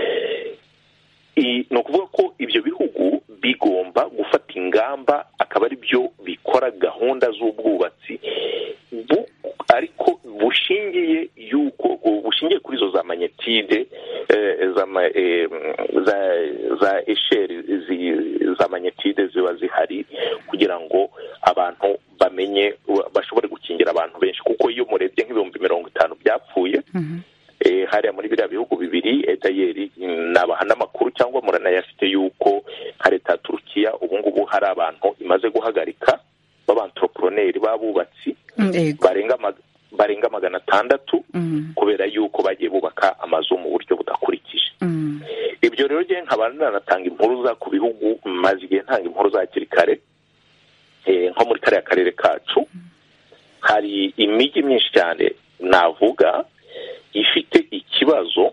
Ni ukuvuga ko ibyo bihugu bigomba gufata ingamba, akaba ari byo bikora gahunda z'ubwubatsi, ariko bushingiye yuko bushingiye kuri izo za magnetide za za esheri za magnetide ziba zihari, kugira ngo abantu bamenye bashobore gukingira abantu benshi. Kuko iyo murebye nk'ibihumbi mirongo itanu byapfuye hariya muri biriya bihugu bibiri, etayeri nabaha n'amakuru cyangwa muranayafite yuko nka leta ya Turukiya ubu ngubu hari abantu imaze guhagarika b'abantroponeri b'abubatsi barenga barenga magana atandatu kubera yuko bagiye bubaka amazu mu buryo budakurikije. Ibyo rero ngiye nkaba nanatanga impuruza ku bihugu, maze igihe ntanga impuruza hakiri kare. Nko muri kariya karere kacu hari imijyi myinshi cyane navuga ifite ikibazo,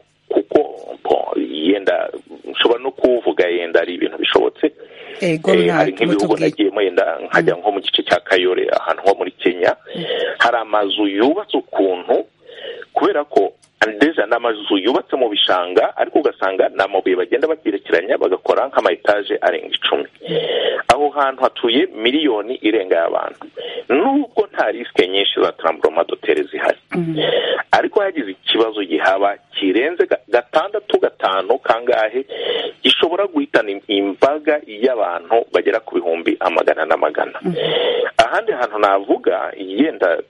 kuko yenda nshobora no kuvuga yenda ari ibintu bishobotse. Hari nk'ibihugu nagiyemo yenda nkajya nko mu gice cya Kayore, ahantu nko muri Kenya, hari amazu yubatse ukuntu, kubera ko ndetse n'amazu yubatse mu bishanga, ariko ugasanga ni amabuye bagenda bagerekeranya bagakora nk'ama etaje arenga icumi. Aho hantu hatuye miliyoni irenga y'abantu, nubwo nta risike nyinshi za tremblement de terre zihari, ariko hagize ikibazo gihaba kirenze gatandatu gatanu kangahe, gishobora guhitana imbaga y'abantu bagera ku bihumbi amagana n'amagana. Ahandi hantu navuga yenda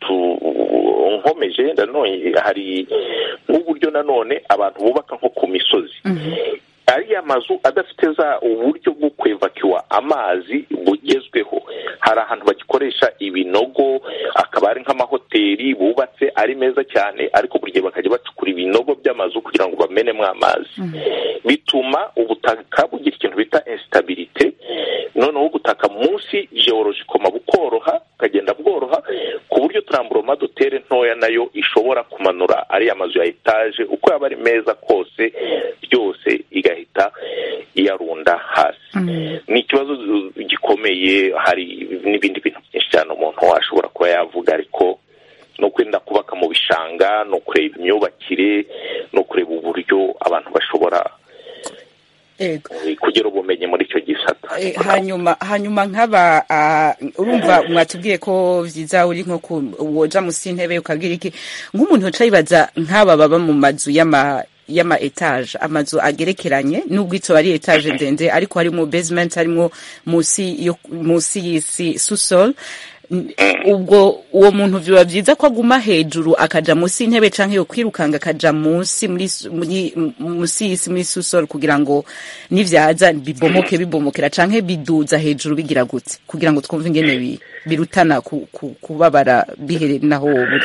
nkomeje, yenda none hari nk'uburyo nanone abantu bubaka nko ku misozi, ariya mazu adafite za uburyo bwo kwevakiwa amazi bugezweho. Hari ahantu bagikoresha ibinogo, akaba ari nk'amahoteli bubatse ari meza cyane, ariko buri gihe bakajya bacukura ibinogo by'amazu kugira ngo bamenemo amazi. Bituma ubutaka bugira ikintu bita instabilité, noneho ubutaka munsi geologikoma bukoroha, bukagenda bworoha, ku buryo tremblement de terre ntoya nayo ishobora kumanura ariya mazu ya etaje uko yaba ari meza kose, byose igahita iyarunda hasi. Ni ikibazo gikomeye. Hari n'ibindi bintu byinshi cyane umuntu washobora kuba yavuga, ariko no kwenda kubaka mu bishanga, no kureba imyubakire, no kureba uburyo abantu bashobora kugira ubumenyi muri icyo gisata. Hanyuma hanyuma nk'aba urumva mwatubwiye ko vyiza uri nko woja musi intebe ukagira iki, nk'umuntu uca yibaza nk'aba baba mu mazu y'ama yama etage, amazu agerekeranye, nubwo ito ari etage ndende, ariko harimo basement, harimo musi yo musi y'isi sous-sol. Ubwo uwo muntu biba byiza ko aguma hejuru akaja musi intebe, canke yo kwirukanga akaja musi muri musi y'isi muri sous-sol, kugira ngo nivyaza bibomoke bibomokera, canke biduza hejuru bigira gute, kugira ngo twumve ingene birutana kubabara bihere naho buri.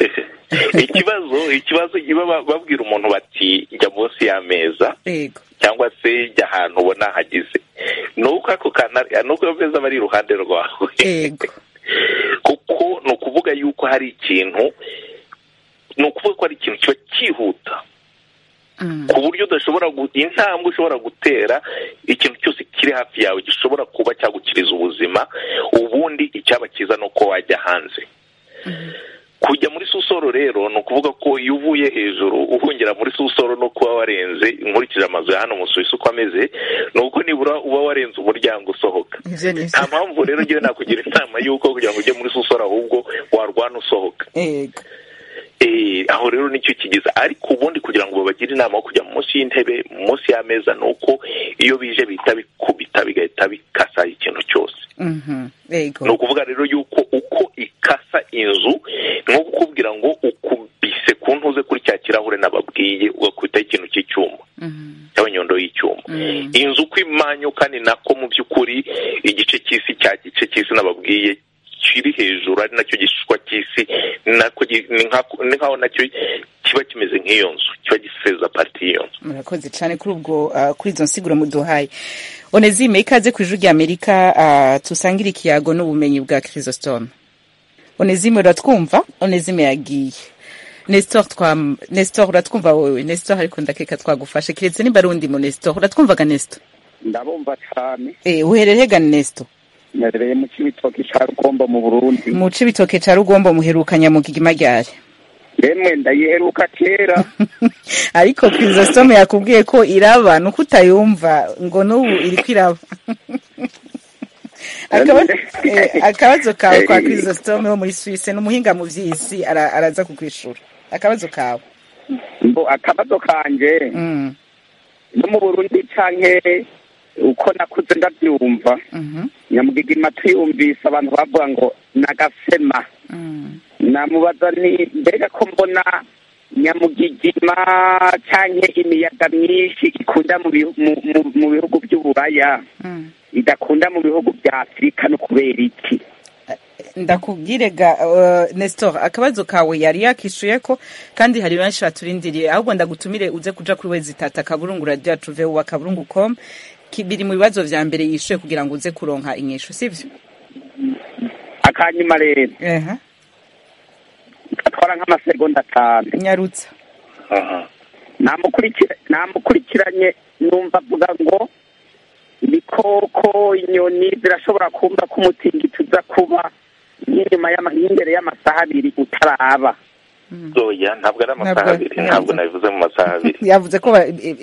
ikibazo ikibazo giba babwira umuntu bati jya munsi y'ameza, yego, cyangwa se jya ahantu ubona hagize, nuko ako kana nuko ameza bari iruhande rwawe, yego, kuko no kuvuga yuko hari ikintu, no kuvuga ko ari ikintu kiba cyihuta, ku buryo udashobora intambwe ushobora gutera ikintu cyose kiri hafi yawe gishobora kuba cyagukiriza ubuzima, ubundi icyaba cyiza ni uko wajya hanze. Kujya muri susoro rero ni ukuvuga ko iyo uvuye hejuru uhungira muri susoro no kuba warenze, nkurikije amazu ya hano mu Suisse uko ameze, ni uko nibura uba warenze umuryango usohoka. Nta mpamvu rero ngewe nakugira inama y'uko kugira ngo ujye muri susoro ahubwo warwana usohoka. Eh, aho rero nicyo kigize. Ariko ubundi kugira ngo babagire inama yo kujya munsi y'intebe, munsi y'ameza, ni uko iyo bije bita bikubita bigahita bikasa ikintu cyose. Ni ukuvuga rero yuko uko ikasa inzu ni nko kukubwira ngo ukubise ku ntuze kuri cya kirahure nababwiye ugakubitaho ikintu cy'icyuma cyangwa inyundo y'icyuma. Inzu uko imanyuka ni nako mu by'ukuri igice cy'isi cya gice cy'isi nababwiye kiri hejuru ari nacyo gishishwa cy'isi, nako ni nkaho nacyo kiba kimeze nk'iyo nzu, kiba giseza parti y'iyo nzu. Murakoze cyane kuri ubwo kuri izo nsiguro muduhaye. Onezime, ikaze ku Ijwi ry'Amerika, tusangira ikiyago n'ubumenyi bwa Chrysostome. Onezime, uratwumva? Onezime yagiye. Nestor twa Nestor uratwumva wowe? Nestor ariko ndakeka twagufashe kiretse nimba rundi mu Nestor. Uratwumvaga Nestor? Ndabumva cyane. Eh, uherereye ga Nestor? Nereye mu Cibitoke ca Rugombo mu Burundi. Mu Cibitoke ca Rugombo muherukanya mu Gigima ryari? Yemwe ndayiheruka kera. Ariko Chrysostome yakubwiye ko iraba nuko utayumva ngo n'ubu iri kwiraba. Akabazo kawe kwa Chrysostome wo muri Suisse n'umuhinga mu vy'isi araza kukwishura. Akabazo kawe. Mbo akabazo kanje. Mm. No mu Burundi canke uko nakuze ndabyumva. Mhm. Nyamugigima tuyumvise abantu bavuga ngo nagasema. Mm. Namubaza ni mbega ko mbona Nyamugigima canke imiyaga myinshi ikunda mu mu bihugu by'uburaya. Mm. Idakunda mu bihugu bya Afrika no kubera iki? Ndakubwirega uh, Nestor, akabazo kawe yari yakishuye ko kandi hari benshi baturindiriye, ahubwo ndagutumire uze kuja kuri wezi tata kaburungu radio tuve wa kaburungu dot com kibiri mu bibazo vya mbere yishuye kugira ngo uze kuronka inyishu, sivyo? Akanyuma rero. Eh. Atwara nk'amasegonda atanu. Nyarutsa. Aha. Namukurikira namukurikiranye numva avuga ngo ibikoko inyoni birashobora kumva ko umutingito uza kuba nyuma y'amahingere y'amasaha abiri utaraba. Oya, ntabwo ari amasaha abiri, ntabwo nabivuze mu masaha abiri. Yavuze ko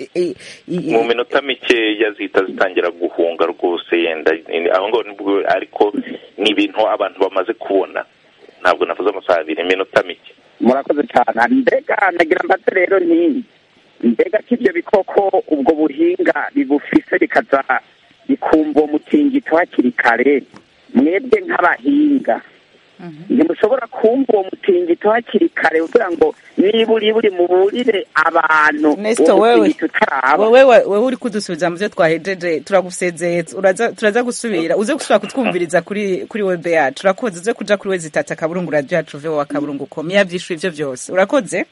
mu minota mike yazita zitangira guhunga rwose yenda aho ngo nibwo, ariko ni ibintu abantu bamaze kubona. Ntabwo navuze amasaha abiri, iminota mike. Murakoze cyane. Mbega nagira mbaze rero ni mbega k'ibyo bikoko ubwo buhinga bibufise bikaza bikumva umutingito hakiri kare, mwebwe nk'abahinga ntimushobora kumva uwo mutingito hakiri kare kugira ngo niburi buri muburire abantu umutingito utaraba? Wewe wewe uri kudusubiza mu byo twahejeje, turagusezeye, turaza gusubira uze gushobora kutwumviriza kuri kuri web yacu. Urakoze uze kuja kuri wezi tata kaburungu radio yacu ve wa kaburungu dot com yavyishuye ivyo byose. Urakoze?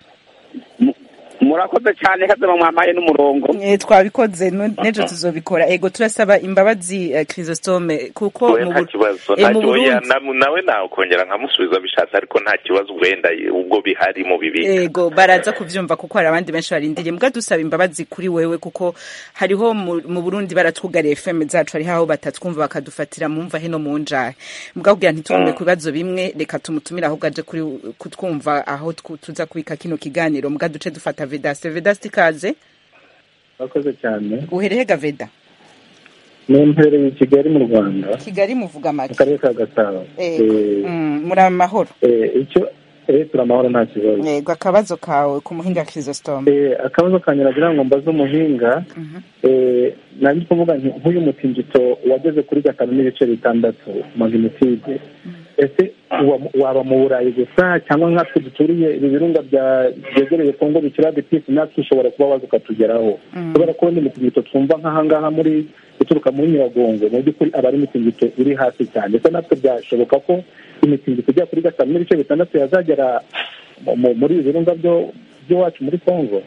Murakoze cyane hazaba mwamaye n'umurongo. Eh, twabikoze nejo tuzobikora. Ego turasaba imbabazi uh, Chrysostome kuko mu kibazo nacyo nawe nawe kongera nkamusubiza bishatse, ariko nta kibazo wenda ubwo bihari mu bibika. Ego baraza kuvyumva kuko hari abandi benshi barindiriye, mbwa dusaba imbabazi kuri wewe kuko hariho mu Burundi baratwugariye F M zacu, hari haho batatwumva bakadufatira mu mva heno mu njahe, mbwa kugira ntitume ku bibazo bimwe reka tumutumira aho gaje kuri kutwumva aho tuza kubika kino kiganiro, mbwa duce dufata Vedaste. Vedaste ikaze. Akoze cyane. Uhereye Gaveda? Ni mpereye Kigali mu Rwanda. Kigali muvuga make. Akarere ka Gasabo. Eh, mm, muri amahoro. Eh, icyo eh turamahoro nta kibazo. Yego, akabazo kawe ku muhinga Chrysostome. Eh, akabazo kanyiragira ngo mbaze umuhinga. Mhm. Eh, nandi kuvuga nti nk'uyu mutingito wageze kuri gatanu n'ibice bitandatu magnitude. Ese waba mu Burayi gusa cyangwa nkatwe duturiye ibi birunga bya byegereye Kongo bikira bitisi natwe ushobora kuba waza ukatugeraho? Kubera ko ni mutingito twumva nk'ahangaha muri uturuka muri Nyiragongo, mu by'ukuri aba ari mutingito uri hasi cyane. Ese natwe byashoboka ko imitingito ijya kuri gatanu n'ibice bitandatu yazagera muri ibi birunga byo by'iwacu muri Kongo?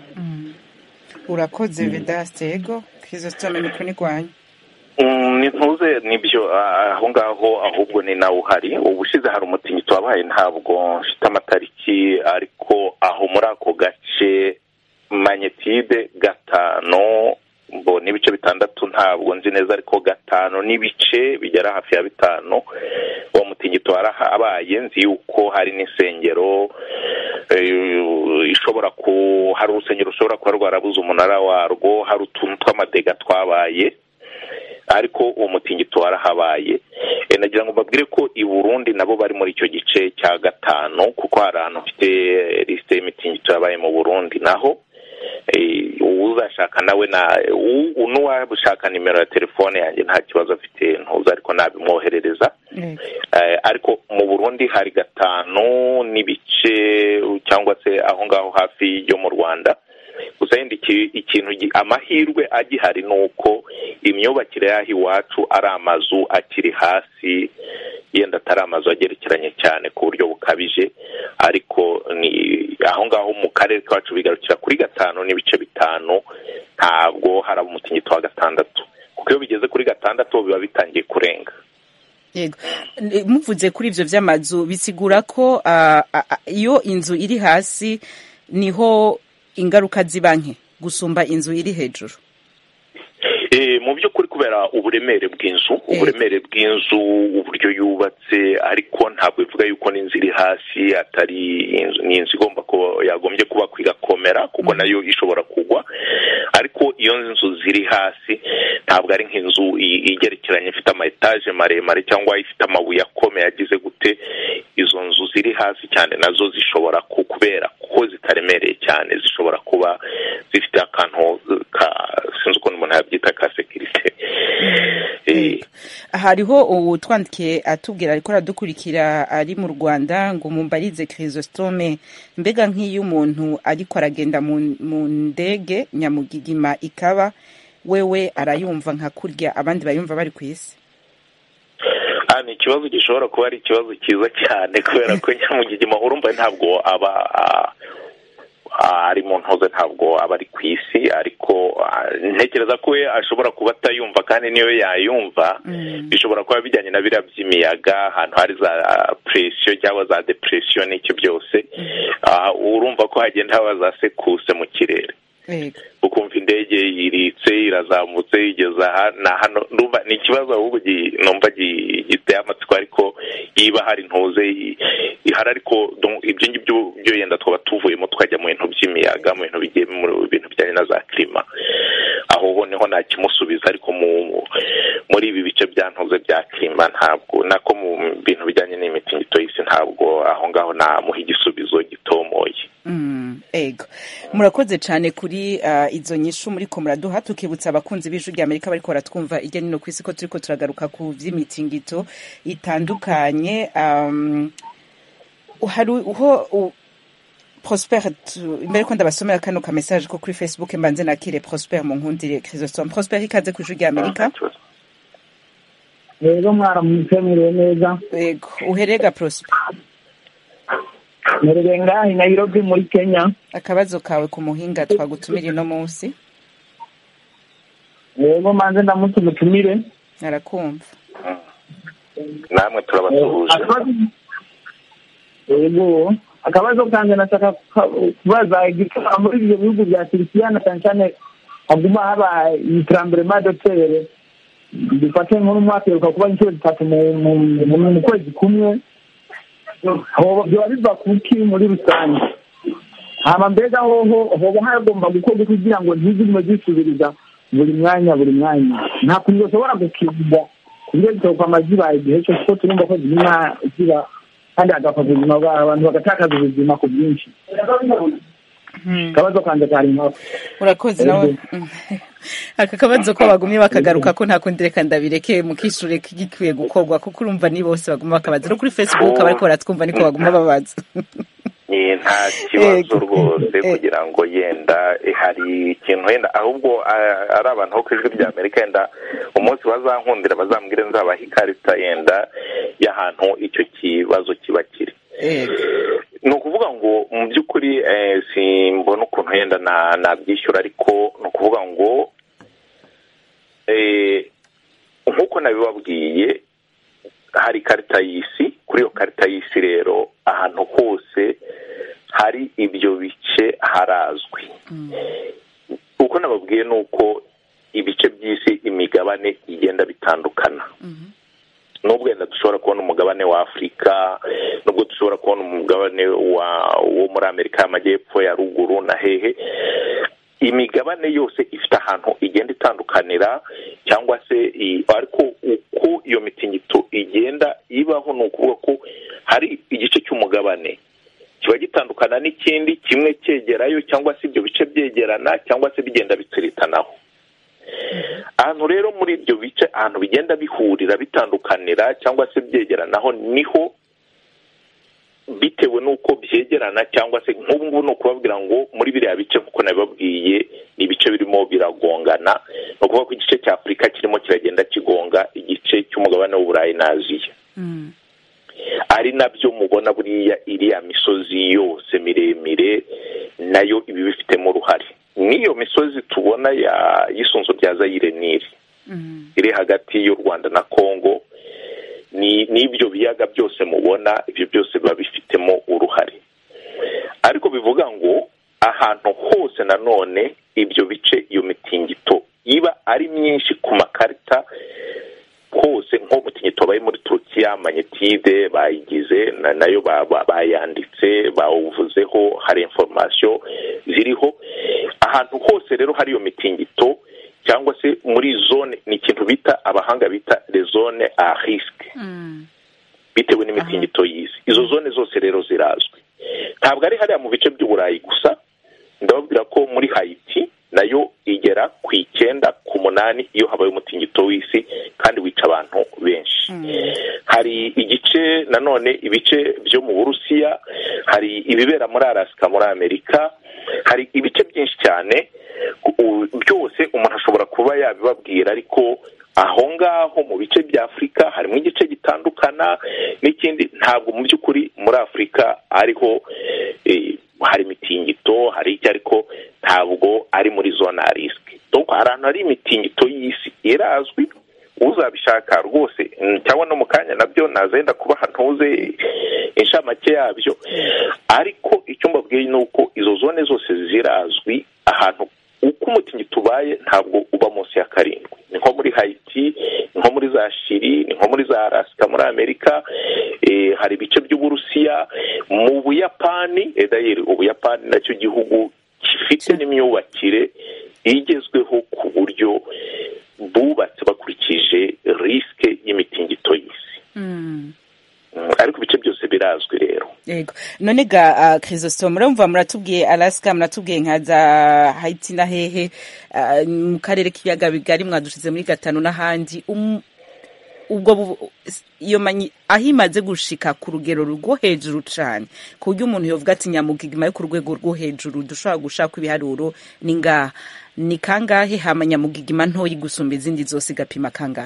Urakoze Vedaste. Yego Chrysostome mikoni kwanya. ni ntuze nibyo aho ngaho, ahubwo ni nawe uhari. Ubushize hari umutingito wabaye, ntabwo mfite amatariki, ariko aho muri ako gace magnetide gatanu mbo n'ibice bitandatu ntabwo nzi neza ariko gatanu n'ibice bigera hafi ya bitanu uwo mutingito warahabaye nzi yuko hari n'isengero ishobora ku hari urusengero rushobora kuba rwarabuze umunara warwo, hari utuntu tw'amadega twabaye ariko uwo mutingito warahabaye. E, nagira ngo mbabwire ko i Burundi nabo bari muri icyo gice cya gatanu kuko hari ahantu mfite liste y'imitingito yabaye mu Burundi. Naho uzashaka nawe na unuwashaka nimero ya telefone yanjye nta kibazo afite ntuza ariko nabimwoherereza. mm. uh, ariko mu Burundi hari gatanu n'ibice cyangwa se aho ngaho hafi yo mu Rwanda. Gusa yindi ikintu amahirwe agihari nuko imyubakire yahi iwacu ari amazu akiri hasi, yenda atari amazu agerekeranye cyane ku buryo bukabije, ariko ni aho ngaho mu karere kacu bigarukira kuri gatanu n'ibice bitanu, ntabwo haraba umutingito wa gatandatu kuko iyo bigeze kuri gatandatu biba bitangiye kurenga. Yego, muvuze kuri ivyo vy'amazu bisigura ko iyo inzu iri hasi niho ingaruka zibanke gusumba inzu iri hejuru. Eh mu by'ukuri kubera uburemere bw'inzu uburemere bw'inzu uburyo yubatse, ariko ntabwo bivuga yuko n'inzu iri hasi atari inzu, ni inzu igomba ko yagombye kuba kwigakomera kuko nayo ishobora kugwa, ariko iyo nzu ziri hasi ntabwo ari nk'inzu igerekeranye ifite ama etage maremare cyangwa ifite amabuye akomeye agize gute. Izo nzu ziri hasi cyane nazo zishobora kubera ko zitaremereye cyane, zishobora kuba zifite akantu ka sinzi uko umuntu yabyita ka security. Eh hariho utwandikiye atubwira ariko aradukurikira ari mu Rwanda ngo mumbarize Chrysostome, mbega nk'iyo umuntu ariko aragenda mu ndege Nyamugigima ikaba wewe arayumva nka kurya abandi bayumva bari ku isi? Ah, ni ikibazo gishobora kuba ari ikibazo cyiza cyane kubera ko Nyamugigima urumva ntabwo aba ari mu ntoze, ntabwo aba ari ku isi, ariko ntekereza ko we ashobora kuba atayumva, kandi niyo yayumva bishobora kuba bijyanye na biriya by'imiyaga ahantu hari za pressure cyangwa za depression n'icyo byose. Urumva ko hagenda haba za sekuse mu kirere, ukumva indege yiritse irazamutse igeza hano. Ndumva ni ikibazo ahubwo numva giteye amatsiko, ariko yiba hari ntuze ihari, ariko ibyo ngibyo byo yenda twaba tuvuyemo tukajya mu bintu by'imiyaga, mu bintu bigiye mu bintu bijyanye na za klima, aho ho niho nta kimusubiza. Ariko muri ibi bice bya ntuze bya klima ntabwo, nako mu bintu bijyanye n'imitingito y'isi ntabwo aho ngaho namuha igisubizo gitomoye. Mm, ego murakoze cyane kuri uh, izo nyishu muri ko muraduha, tukibutsa abakunzi b'Ijwi ry'Amerika bariko baratwumva ijya nino kwisi ko turiko turagaruka ku vy'imitingito itandukanye. um hari ho Prosper, imbere ko ndabasomera kano ka message ko kuri Facebook mbanze nakire Prosper mu nkundire Chrysostome. Prosper ikaze ku Ijwi ry'Amerika. Yego mwaramutse neza. Yego uherega Prosper? Merenga i Nairobi muri Kenya. Akabazo kawe ku muhinga twagutumira no munsi? Yego manze ndamutse mutumire. Arakumva. Namwe turabasuhuje. Yego akabazo kanjye nataka kubaza igikora muri ibyo bihugu bya Turkiya cyane cyane aguma haba itremblement de terre. Bifate nk'umwaka kuba inshuro zitatu mu kwezi kumwe. Aho byo biva kuki muri rusange. Hama mbega hoho hoho hagomba gukorwa kugira ngo ntizigume zisubiriza buri mwanya buri mwanya. Nta kuntu ushobora gukiza kugira ngo kwa maziba igihe cyo ko turumva ko zina ziba kandi agafa ubuzima bw'abantu bagatakaza ubuzima ku bwinshi. Kabazo kanje kari nko. Urakoze nawe. Aka kabazo ko bagumye bakagaruka ko nta kundi reka ndabireke mukishure kigikwiye gukorwa kuko urumva ni bose baguma bakabaza no kuri Facebook abariko baratwumva niko baguma babaza. Ni nta kibazo rwose kugira ngo yenda hari ikintu yenda ahubwo ari abantu ho kwijwi rya Amerika yenda umunsi bazankundira bazambwire nzabaha ikarita yenda y'ahantu icyo kibazo kiba kiri. Ni ukuvuga ngo mu by'ukuri simbona ukuntu yenda nabyishyura, ariko ni ukuvuga ngo nk'uko nabibabwiye hari ikarita y'isi. Kuri iyo karita y'isi rero ahantu hose hari ibyo bice harazwi. Uko nababwiye ni uko ibice by'isi imigabane igenda bitandukana. Nubwo wenda dushobora kubona umugabane wa Afurika, nubwo dushobora kubona umugabane wo muri Amerika y'Amajyepfo ya ruguru na hehe, imigabane yose ifite ahantu igenda itandukanira, cyangwa se ariko uko iyo mitingito igenda ibaho ni ukuvuga ko hari igice cy'umugabane kiba gitandukana n'ikindi, kimwe cyegerayo cyangwa se ibyo bice byegerana cyangwa se bigenda bitsiritanaho. Ahantu rero muri ibyo bice ahantu bigenda bihurira bitandukanira cyangwa se byegeranaho, niho bitewe n'uko byegerana cyangwa se nk'ubu ngubu ni ukubabwira ngo muri biriya bice nk'uko nabibabwiye ni ibice birimo biragongana, ni ukuvuga ko igice cya Afurika kirimo kiragenda kigonga igice cy'umugabane w'Uburayi na Aziya. Ari nabyo mubona buriya iriya misozi yose miremire nayo ibi bifitemo uruhare. N'iyo misozi tubona ya y'isunzu rya Zaire Nili iri hagati y'u Rwanda na Kongo, ni n'ibyo biyaga byose mubona, ibyo byose biba bifitemo uruhare. Ariko bivuga ngo ahantu hose nanone ibyo bice iyo mitingito iba ari myinshi ku makarita hose, nko mutingito bayi muri Turukiya magnetide bayigize nayo bayanditse bawuvuzeho, hari information ziriho ahantu hose. Rero hari iyo mitingito cyangwa se muri zone, ni ikintu bita abahanga bita les zones à risque bitewe n'imitingito y'isi. Izo zone zose rero zirazwi, ntabwo ari hariya mu bice by'Uburayi gusa. Ndababwira ko muri Haiti nayo igera ku icyenda ku munani iyo habaye umutingito w'isi kandi wica abantu benshi. Hari igice nanone ibice byo mu Burusiya, hari ibibera muri Alaska muri Amerika, hari ibice byinshi cyane. Byose umuntu ashobora kuba yabibabwira, ariko aho ngaho mu bice bya Afurika harimo igice gitandukana n'ikindi. Ntabwo mu by'ukuri muri Afurika ariho eh, hari imitingito, hari icyo, ariko ntabwo ari muri zone à risque. Donc hari ahantu hari imitingito y'isi irazwi, uzabishaka rwose cyangwa no mu kanya nabyo nazenda kuba hantuze inshamake yabyo. Ariko icyo mbabwiye ni uko izo zone zose zirazwi. Ahantu uko umutingito ubaye ntabwo uba munsi ya karindwi. Ni nko muri Haiti, ni nko muri za Chili, ni nko muri za Alaska muri Amerika, e, hari ibice by'Uburusiya, mu Buyapani. Edayeri Ubuyapani nacyo gihugu gifite n'imyubakire igezweho ku buryo bubatse bakurikije risque y'imitingito y'isi. mm. Ariko ibice byose birazwi rero. Yego, none ga uh, Chrysostome, murumva muratubwiye Alaska, muratubwiye nka za Haiti na hehe, uh, mu karere k'ibiyaga bigari mwadushize muri gatanu n'ahandi. um, ubwo iyo manyi ahimaze gushika ku rugero rwo hejuru cyane ku buryo umuntu yovuga ati Nyamugigima yo ku rwego rwo hejuru dushobora gushaka ibiharuro ni ngaha, ni kangahe? Hama Nyamugigima ntoyi gusumba izindi zose gapima kangahe?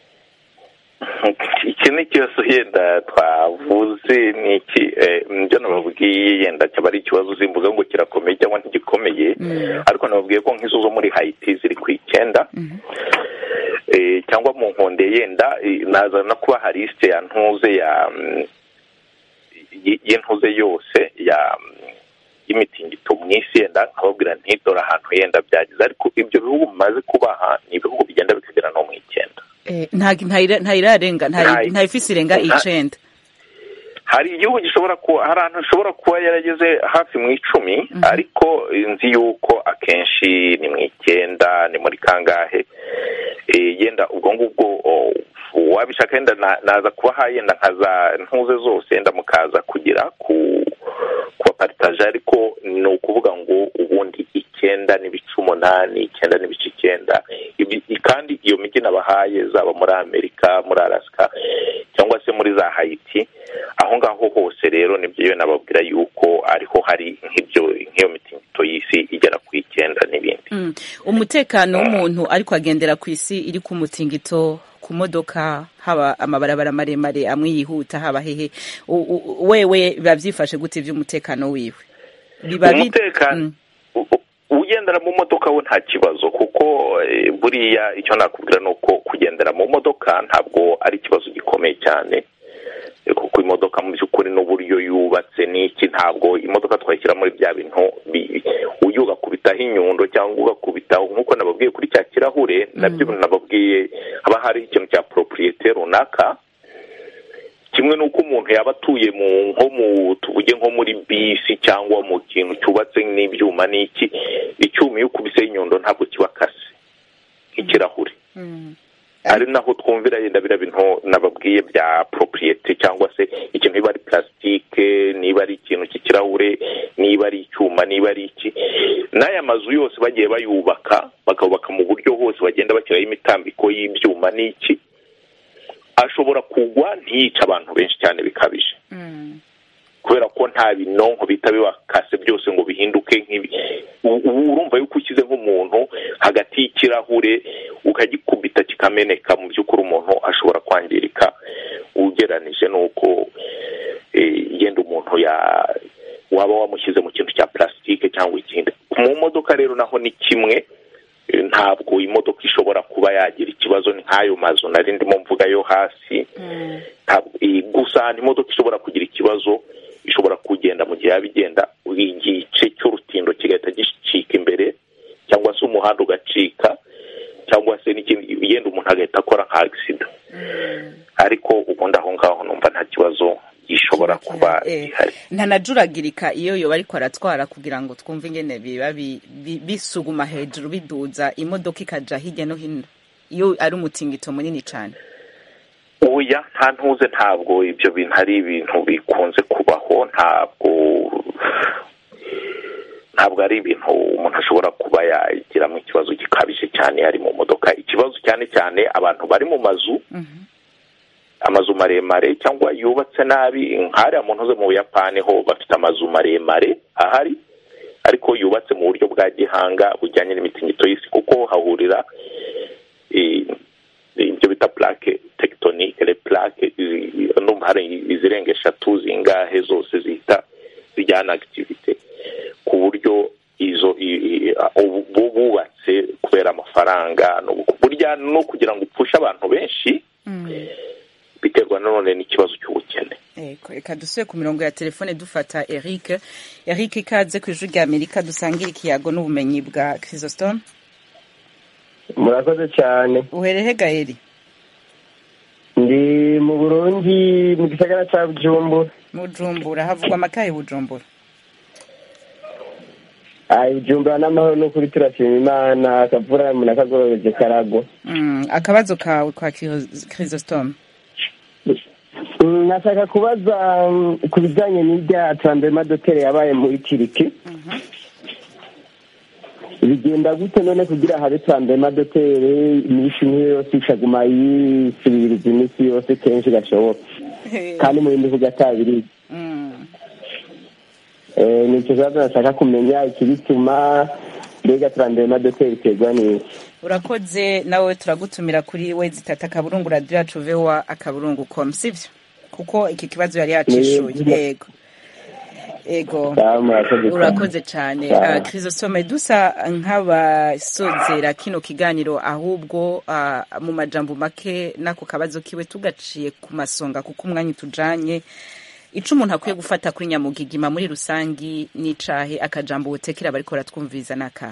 Iki ni ikibazo yenda twavuze, ni iki njya nababwiye yenda cyaba ari ikibazo uzimbuza ngo kirakomeye cyangwa ntigikomeye. Ariko nababwiye ko nk'izo zo muri Haiti ziri ku icyenda, cyangwa mu nkonde yenda naza no kuba hari liste ya ntuze ya y'intuze yose ya y'imitingito mu isi, yenda nkababwira ntidora ahantu yenda byagize. Ariko ibyo bihugu bimaze kubaha ni ibihugu bigenda bikagera no mu icyenda. ntayirarenga ntayifise irenga icenda. Hari igihugu gishobora kuba hari ahantu ushobora kuba yarageze hafi mu icumi, ariko nzi yuko akenshi ni mu icyenda, ni muri kangahe. Yenda ubwo ngubwo wabishaka yenda naza kubaha yenda nkaza ntuze zose yenda mukaza kugira ku kubaparitaje. Ariko ni ukuvuga ngo ubundi icyenda n'ibice umunani, icyenda n'ibice icyenda. Kandi iyo mijyi nabahaye zaba muri Amerika, muri Alaska cyangwa se muri za Haiti, aho ngaho hose rero nibyo yo nababwira yuko ariho hari nk'ibyo nk'iyo mitingito y'isi igera ku icyenda n'ibindi. mm. Umutekano w'umuntu ariko agendera ku isi iri ku mutingito, ku modoka, haba amabarabara maremare amwe yihuta, haba hehe, wewe biba byifashe gute iby'umutekano wiwe? Biba umutekano ugendera mu modoka we nta kibazo, kuko e, buriya icyo nakubwira nuko kugendera mu modoka ntabwo ari ikibazo gikomeye cyane. kuko imodoka mu by'ukuri n'uburyo yubatse n'iki ntabwo imodoka twayishyira muri bya bintu uyu ugakubitaho inyundo cyangwa ugakubitaho nk'uko nababwiye kuri cya kirahure nabyo nababwiye haba hari ikintu cya propriete runaka kimwe n'uko umuntu yaba atuye mu nko mu tuvuge nko muri bisi cyangwa mu kintu cyubatse n'ibyuma n'iki icyuma iyo ukubiseho inyundo ntabwo kiba kase nk'ikirahure ari naho twumvira yenda bira bintu nababwiye bya propriete cyangwa se ikintu niba ari plastique niba ari ikintu cy'ikirahure niba ari icyuma niba ari iki n'aya mazu yose bagiye bayubaka bakabaka mu buryo hose bagenda bashyiraho imitambiko y'ibyuma n'iki ashobora kugwa ntiyica abantu benshi cyane bikabije kubera ko nta binonko bita bibakase byose ngo bihinduke nk'ibi urumva yuko ukize nk'umuntu hagati y'ikirahure ukagikubita kikameneka mu by'ukuri umuntu ashobora kwangirika ugeranije n'uko yenda umuntu ya waba wamushyize mu kintu cya plastique cyangwa ikindi mu modoka rero naho ni kimwe ntabwo imodoka ishobora kuba yagira ikibazo nk'ayo mazu nari ndimo mvuga yo hasi gusa imodoka ishobora kugira ikibazo ishobora kugenda mu gihe yaba igenda igice cy'urutindo kigahita gicika imbere cyangwa se umuhanda ugacika cyangwa se n'ikindi yenda umuntu agahita akora nka accident ariko ubundi aho ngaho numva nta kibazo gishobora kuba gihari ntanajuragirika iyo yoba ariko aratwara kugira ngo twumve ingene biba bisuguma hejuru biduza imodoka ikaja hirya no hino iyo ari umutingito munini cyane oya nta ntuze ntabwo ibyo bintu ari ibintu bikunze kubaho ntabwo ntabwo ari ibintu umuntu ashobora kuba yagiramo ikibazo gikabije cyane ari mu modoka ikibazo cyane cyane abantu bari mu mazu amazu maremare cyangwa yubatse nabi nk'ariya muntu uze mu Buyapani ho bafite amazu maremare ahari ariko yubatse mu buryo bwa gihanga bujyanye n'imitingito y'isi kuko hahurira ibyo bita plaque tectonique les plaques numva hari izirenga eshatu zingahe zose zihita zijyana activité ku buryo izo bubatse kubera amafaranga burya no kugira ngo upfushe abantu benshi biterwa none n'ikibazo cy'ubukene eko reka dusuye ku mirongo ya telefone dufata Eric Eric ikaze ku ijwi rya Amerika dusangira ikiyago n'ubumenyi bwa Chrysostome murakoze cyane uherehe Gaeli ndi mu Burundi mu gisagara cya Bujumbura mu Bujumbura havugwa amakaye Bujumbura ay Bujumbura n'amahoro no kuri turashima Imana akavura mu nakagorobeje karago mm akabazo kawe kwa Chrysostome nashaka kubaza ku bijyanye n'ibya tremblement de terre yabaye muri Turiki bigenda gute none kugira habe tremblement de terre iminsi niyo yose ikaguma yisubiriza iminsi yose kenshi gashoboka kandi mu bindi vuga atabiri eh ni ikibazo nashaka kumenya ikibituma mbega tremblement de terre iterwa n'iki urakoze nawe turagutumira kuri wezi tata kaburungu radio yacu vewa akaburungu com sivyo kuko iki kibazo yari yacishuye yego ego urakoze cyane uh, Chrysostome dusa nk'abasozera kino kiganiro ahubwo uh, mu majambo make nako kabazo kiwe tugaciye ku masonga kuko umwanya tujanye ico umuntu akwiye gufata kuri Nyamugigima muri rusangi n'icahe akajambo utekera bariko ratwumviza naka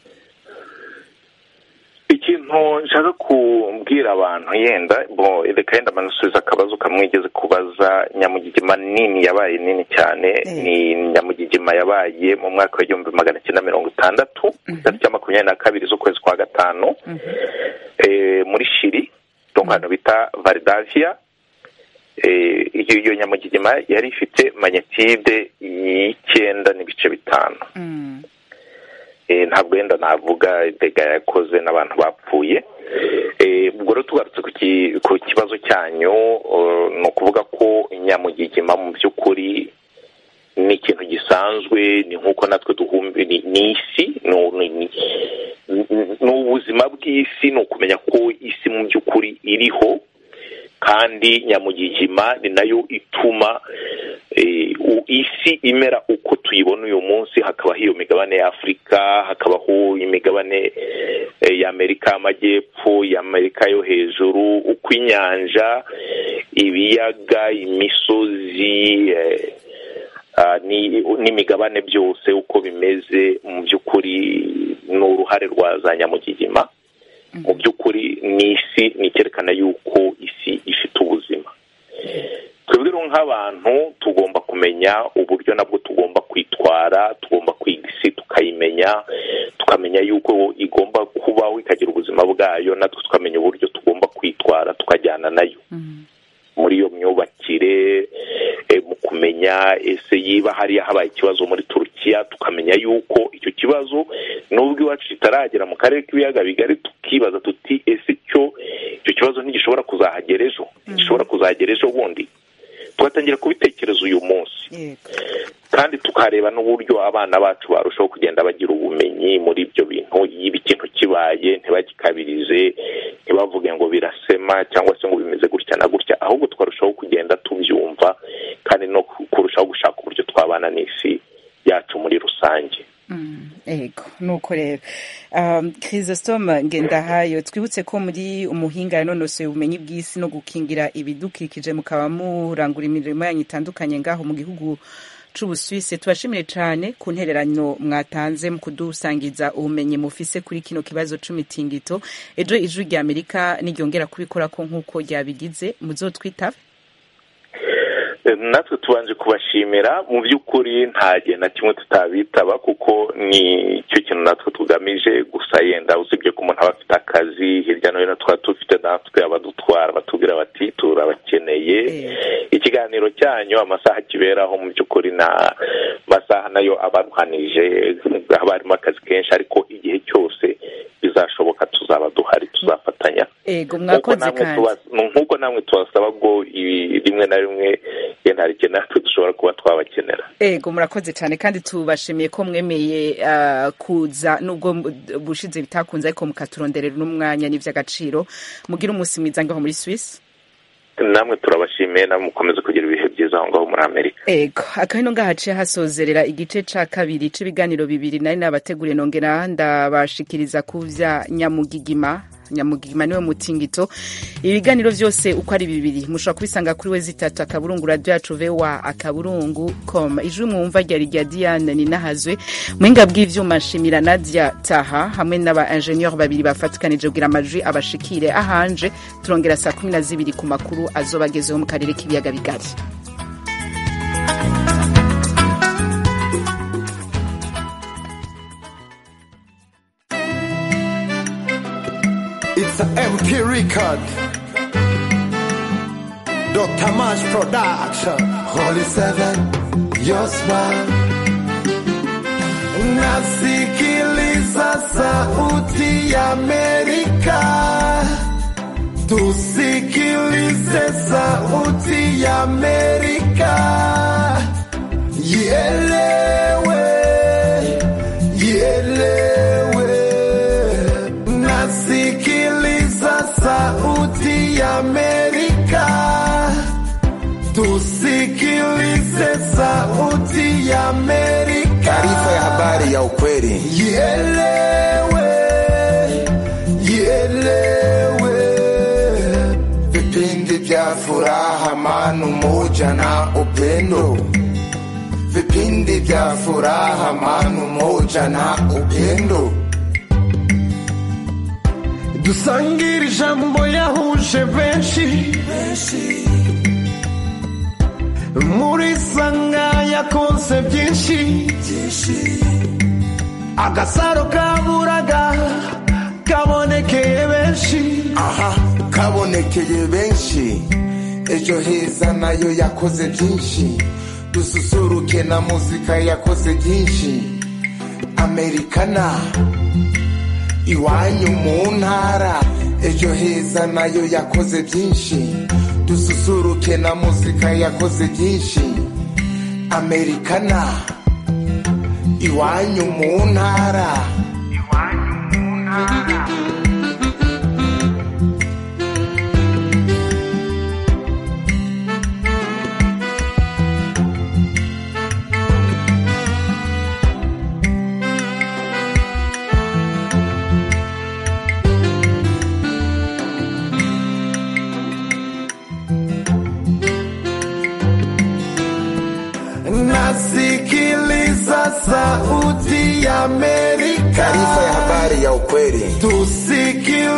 ikintu nshaka kubwira abantu yenda bo reka yenda manasubiza akabazo kamwigeze kubaza Nyamugigima nini yabaye nini cyane ni Nyamugigima yabaye mu mwaka wa igihumbi magana cyenda mirongo itandatu tariki ya makumyabiri na kabiri z'ukwezi kwa gatanu eh muri Chili donc hano bita Valdavia eh iyo Nyamugigima yari ifite magnitude y'icyenda n'ibice bitanu eh ntabwo yenda navuga dega yakoze n'abantu bapfuye eh ubwo rero tugarutse ku kibazo cyanyu no kuvuga ko Nyamugigima mu by'ukuri ni ikintu gisanzwe ni nkuko natwe duhumbi ni isi no ubuzima bw'isi no kumenya ko isi mu by'ukuri iriho kandi Nyamugigima ni nayo ituma isi imera uko tuyibona uyu munsi hakaba hiyo migabane ya Afrika hakabaho imigabane ya Amerika y'Amajyepfo ya Amerika yo hejuru uko inyanja ibiyaga imisozi n'imigabane byose uko bimeze mu by'ukuri ni uruhare rwa za nyamugigima. Mu by'ukuri ni isi nikerekana yuko isi ifite ubuzima. Twebwe rero nk'abantu tugomba kumenya uburyo nabwo tugomba kwitwara, tugomba kwiga isi tukayimenya, tukamenya yuko igomba kubaho ikagira ubuzima bwayo, natwe tukamenya uburyo tugomba kwitwara tukajyana nayo muri iyo myubakire, mu kumenya ese yiba hariya habaye ikibazo muri Turukiya, tukamenya yuko icyo kibazo nubwo iwacu kitaragera mu karere k'ibiyaga bigari, tukibaza tuti ese cyo icyo kibazo ntigishobora kuzahagera ejo, gishobora kuzahagera ejo bundi. Tugatangira kubitekereza uyu munsi kandi tukareba n'uburyo abana bacu barushaho kugenda bagira ubumenyi muri ibyo bintu. Iyo ikintu kibaye ntibagikabirize, ntibavuge ngo birasema cyangwa se ngo bimeze gutya na gutya, ahubwo twarushaho kugenda tubyumva kandi no kurushaho gushaka uburyo twabana n'isi yacu muri rusange. Ego nuko rero Chrysostome Ngendahayo, twibutse ko muri umuhinga yanonosoye ubumenyi bw'isi no gukingira ibidukikije mukaba murangura imirimo yanyu itandukanye ngaho mu gihugu c'Ubusuwisi. Tubashimire cyane ku ntererano mwatanze mu kudusangiza ubumenyi mufise kuri kino kibazo c'imitingito. Ejo ijwi rya Amerika niryongera kubikora ko nkuko ryabigize muzotwitabe. Natwe tubanje kubashimira, mu by'ukuri nta gihe na kimwe tutabitaba kuko ni cyo kintu natwe tugamije. Gusa yenda usibye ko umuntu aba afite akazi hirya no hino, twaba dufite natwe abadutwara batubwira bati turabakeneye. Ikiganiro cyanyu amasaha kiberaho mu by'ukuri na masaha nayo abaruhanije, haba harimo akazi kenshi, ariko igihe cyose bizashoboka tuzaba duhari, tuzafatanya. Ego mwakoze kandi nkuko namwe tubasaba ngo rimwe na rimwe yenda hari ikintu natwe dushobora kuba twabakenera. Ego murakoze cyane kandi tubashimiye ko mwemeye uh, kuza nubwo bushize bitakunze, ariko mukaturonderera n'umwanya n'ivy'agaciro. Mugira umunsi mwiza ngaho muri Swiss. Namwe turabashimiye, namwe mukomeze kugira ibihe byiza aho ngaho muri Amerika. Ego akahino ngahaciye hasozerera igice ca kabiri c'ibiganiro bibiri nari nabateguriye, nongera ndabashikiriza kuvya nyamugigima. Nyamugigima niwe mutingito. Ibiganiro byose uko ari bibiri mushobora kubisanga kuri we zitatu akaburungu radio yacu vewa akaburungu com. Ijwi mwumva rya rya Diane ni nahazwe mwenga bw'ivyuma nshimira Nadia Taha hamwe n'aba ingenieur babiri bafatikanije kugira amajwi abashikire ahanje. Turongera saa kumi na zibiri ku makuru azobagezeho mu karere k'ibiyaga bigari. It's an M P record. Doctor Mash Production. Holy Seven, your smile. Nasikiliza sauti ya Amerika. Tusikilize sauti ya Amerika. Ielewe, ielewe. Nasikiliza sauti ya Amerika. Tusikilize sauti ya Amerika. Taarifa ya habari ya ukweli. Ielewe, ielewe. Vipindi vya furaha, amani, umoja na upendo. Vipindi vya furaha, amani, umoja na upendo. Dusangire ijambo yahuje benshi, muri sanga yakonse byinshi, agasaro kaburaga kabonekeye benshi. Aha, kabonekeye benshi. Ejo heza nayo yakoze byinshi. Dususuruke na muzika yakoze byinshi. Americana iwanyu mu ntara. Ejo heza nayo yakoze byinshi. Dususuruke na muzika yakoze byinshi. Americana iwanyu mu ntara. Iwanyu mu ntara. Amerika, taarifa ya habari ya ukweli. Tusikilize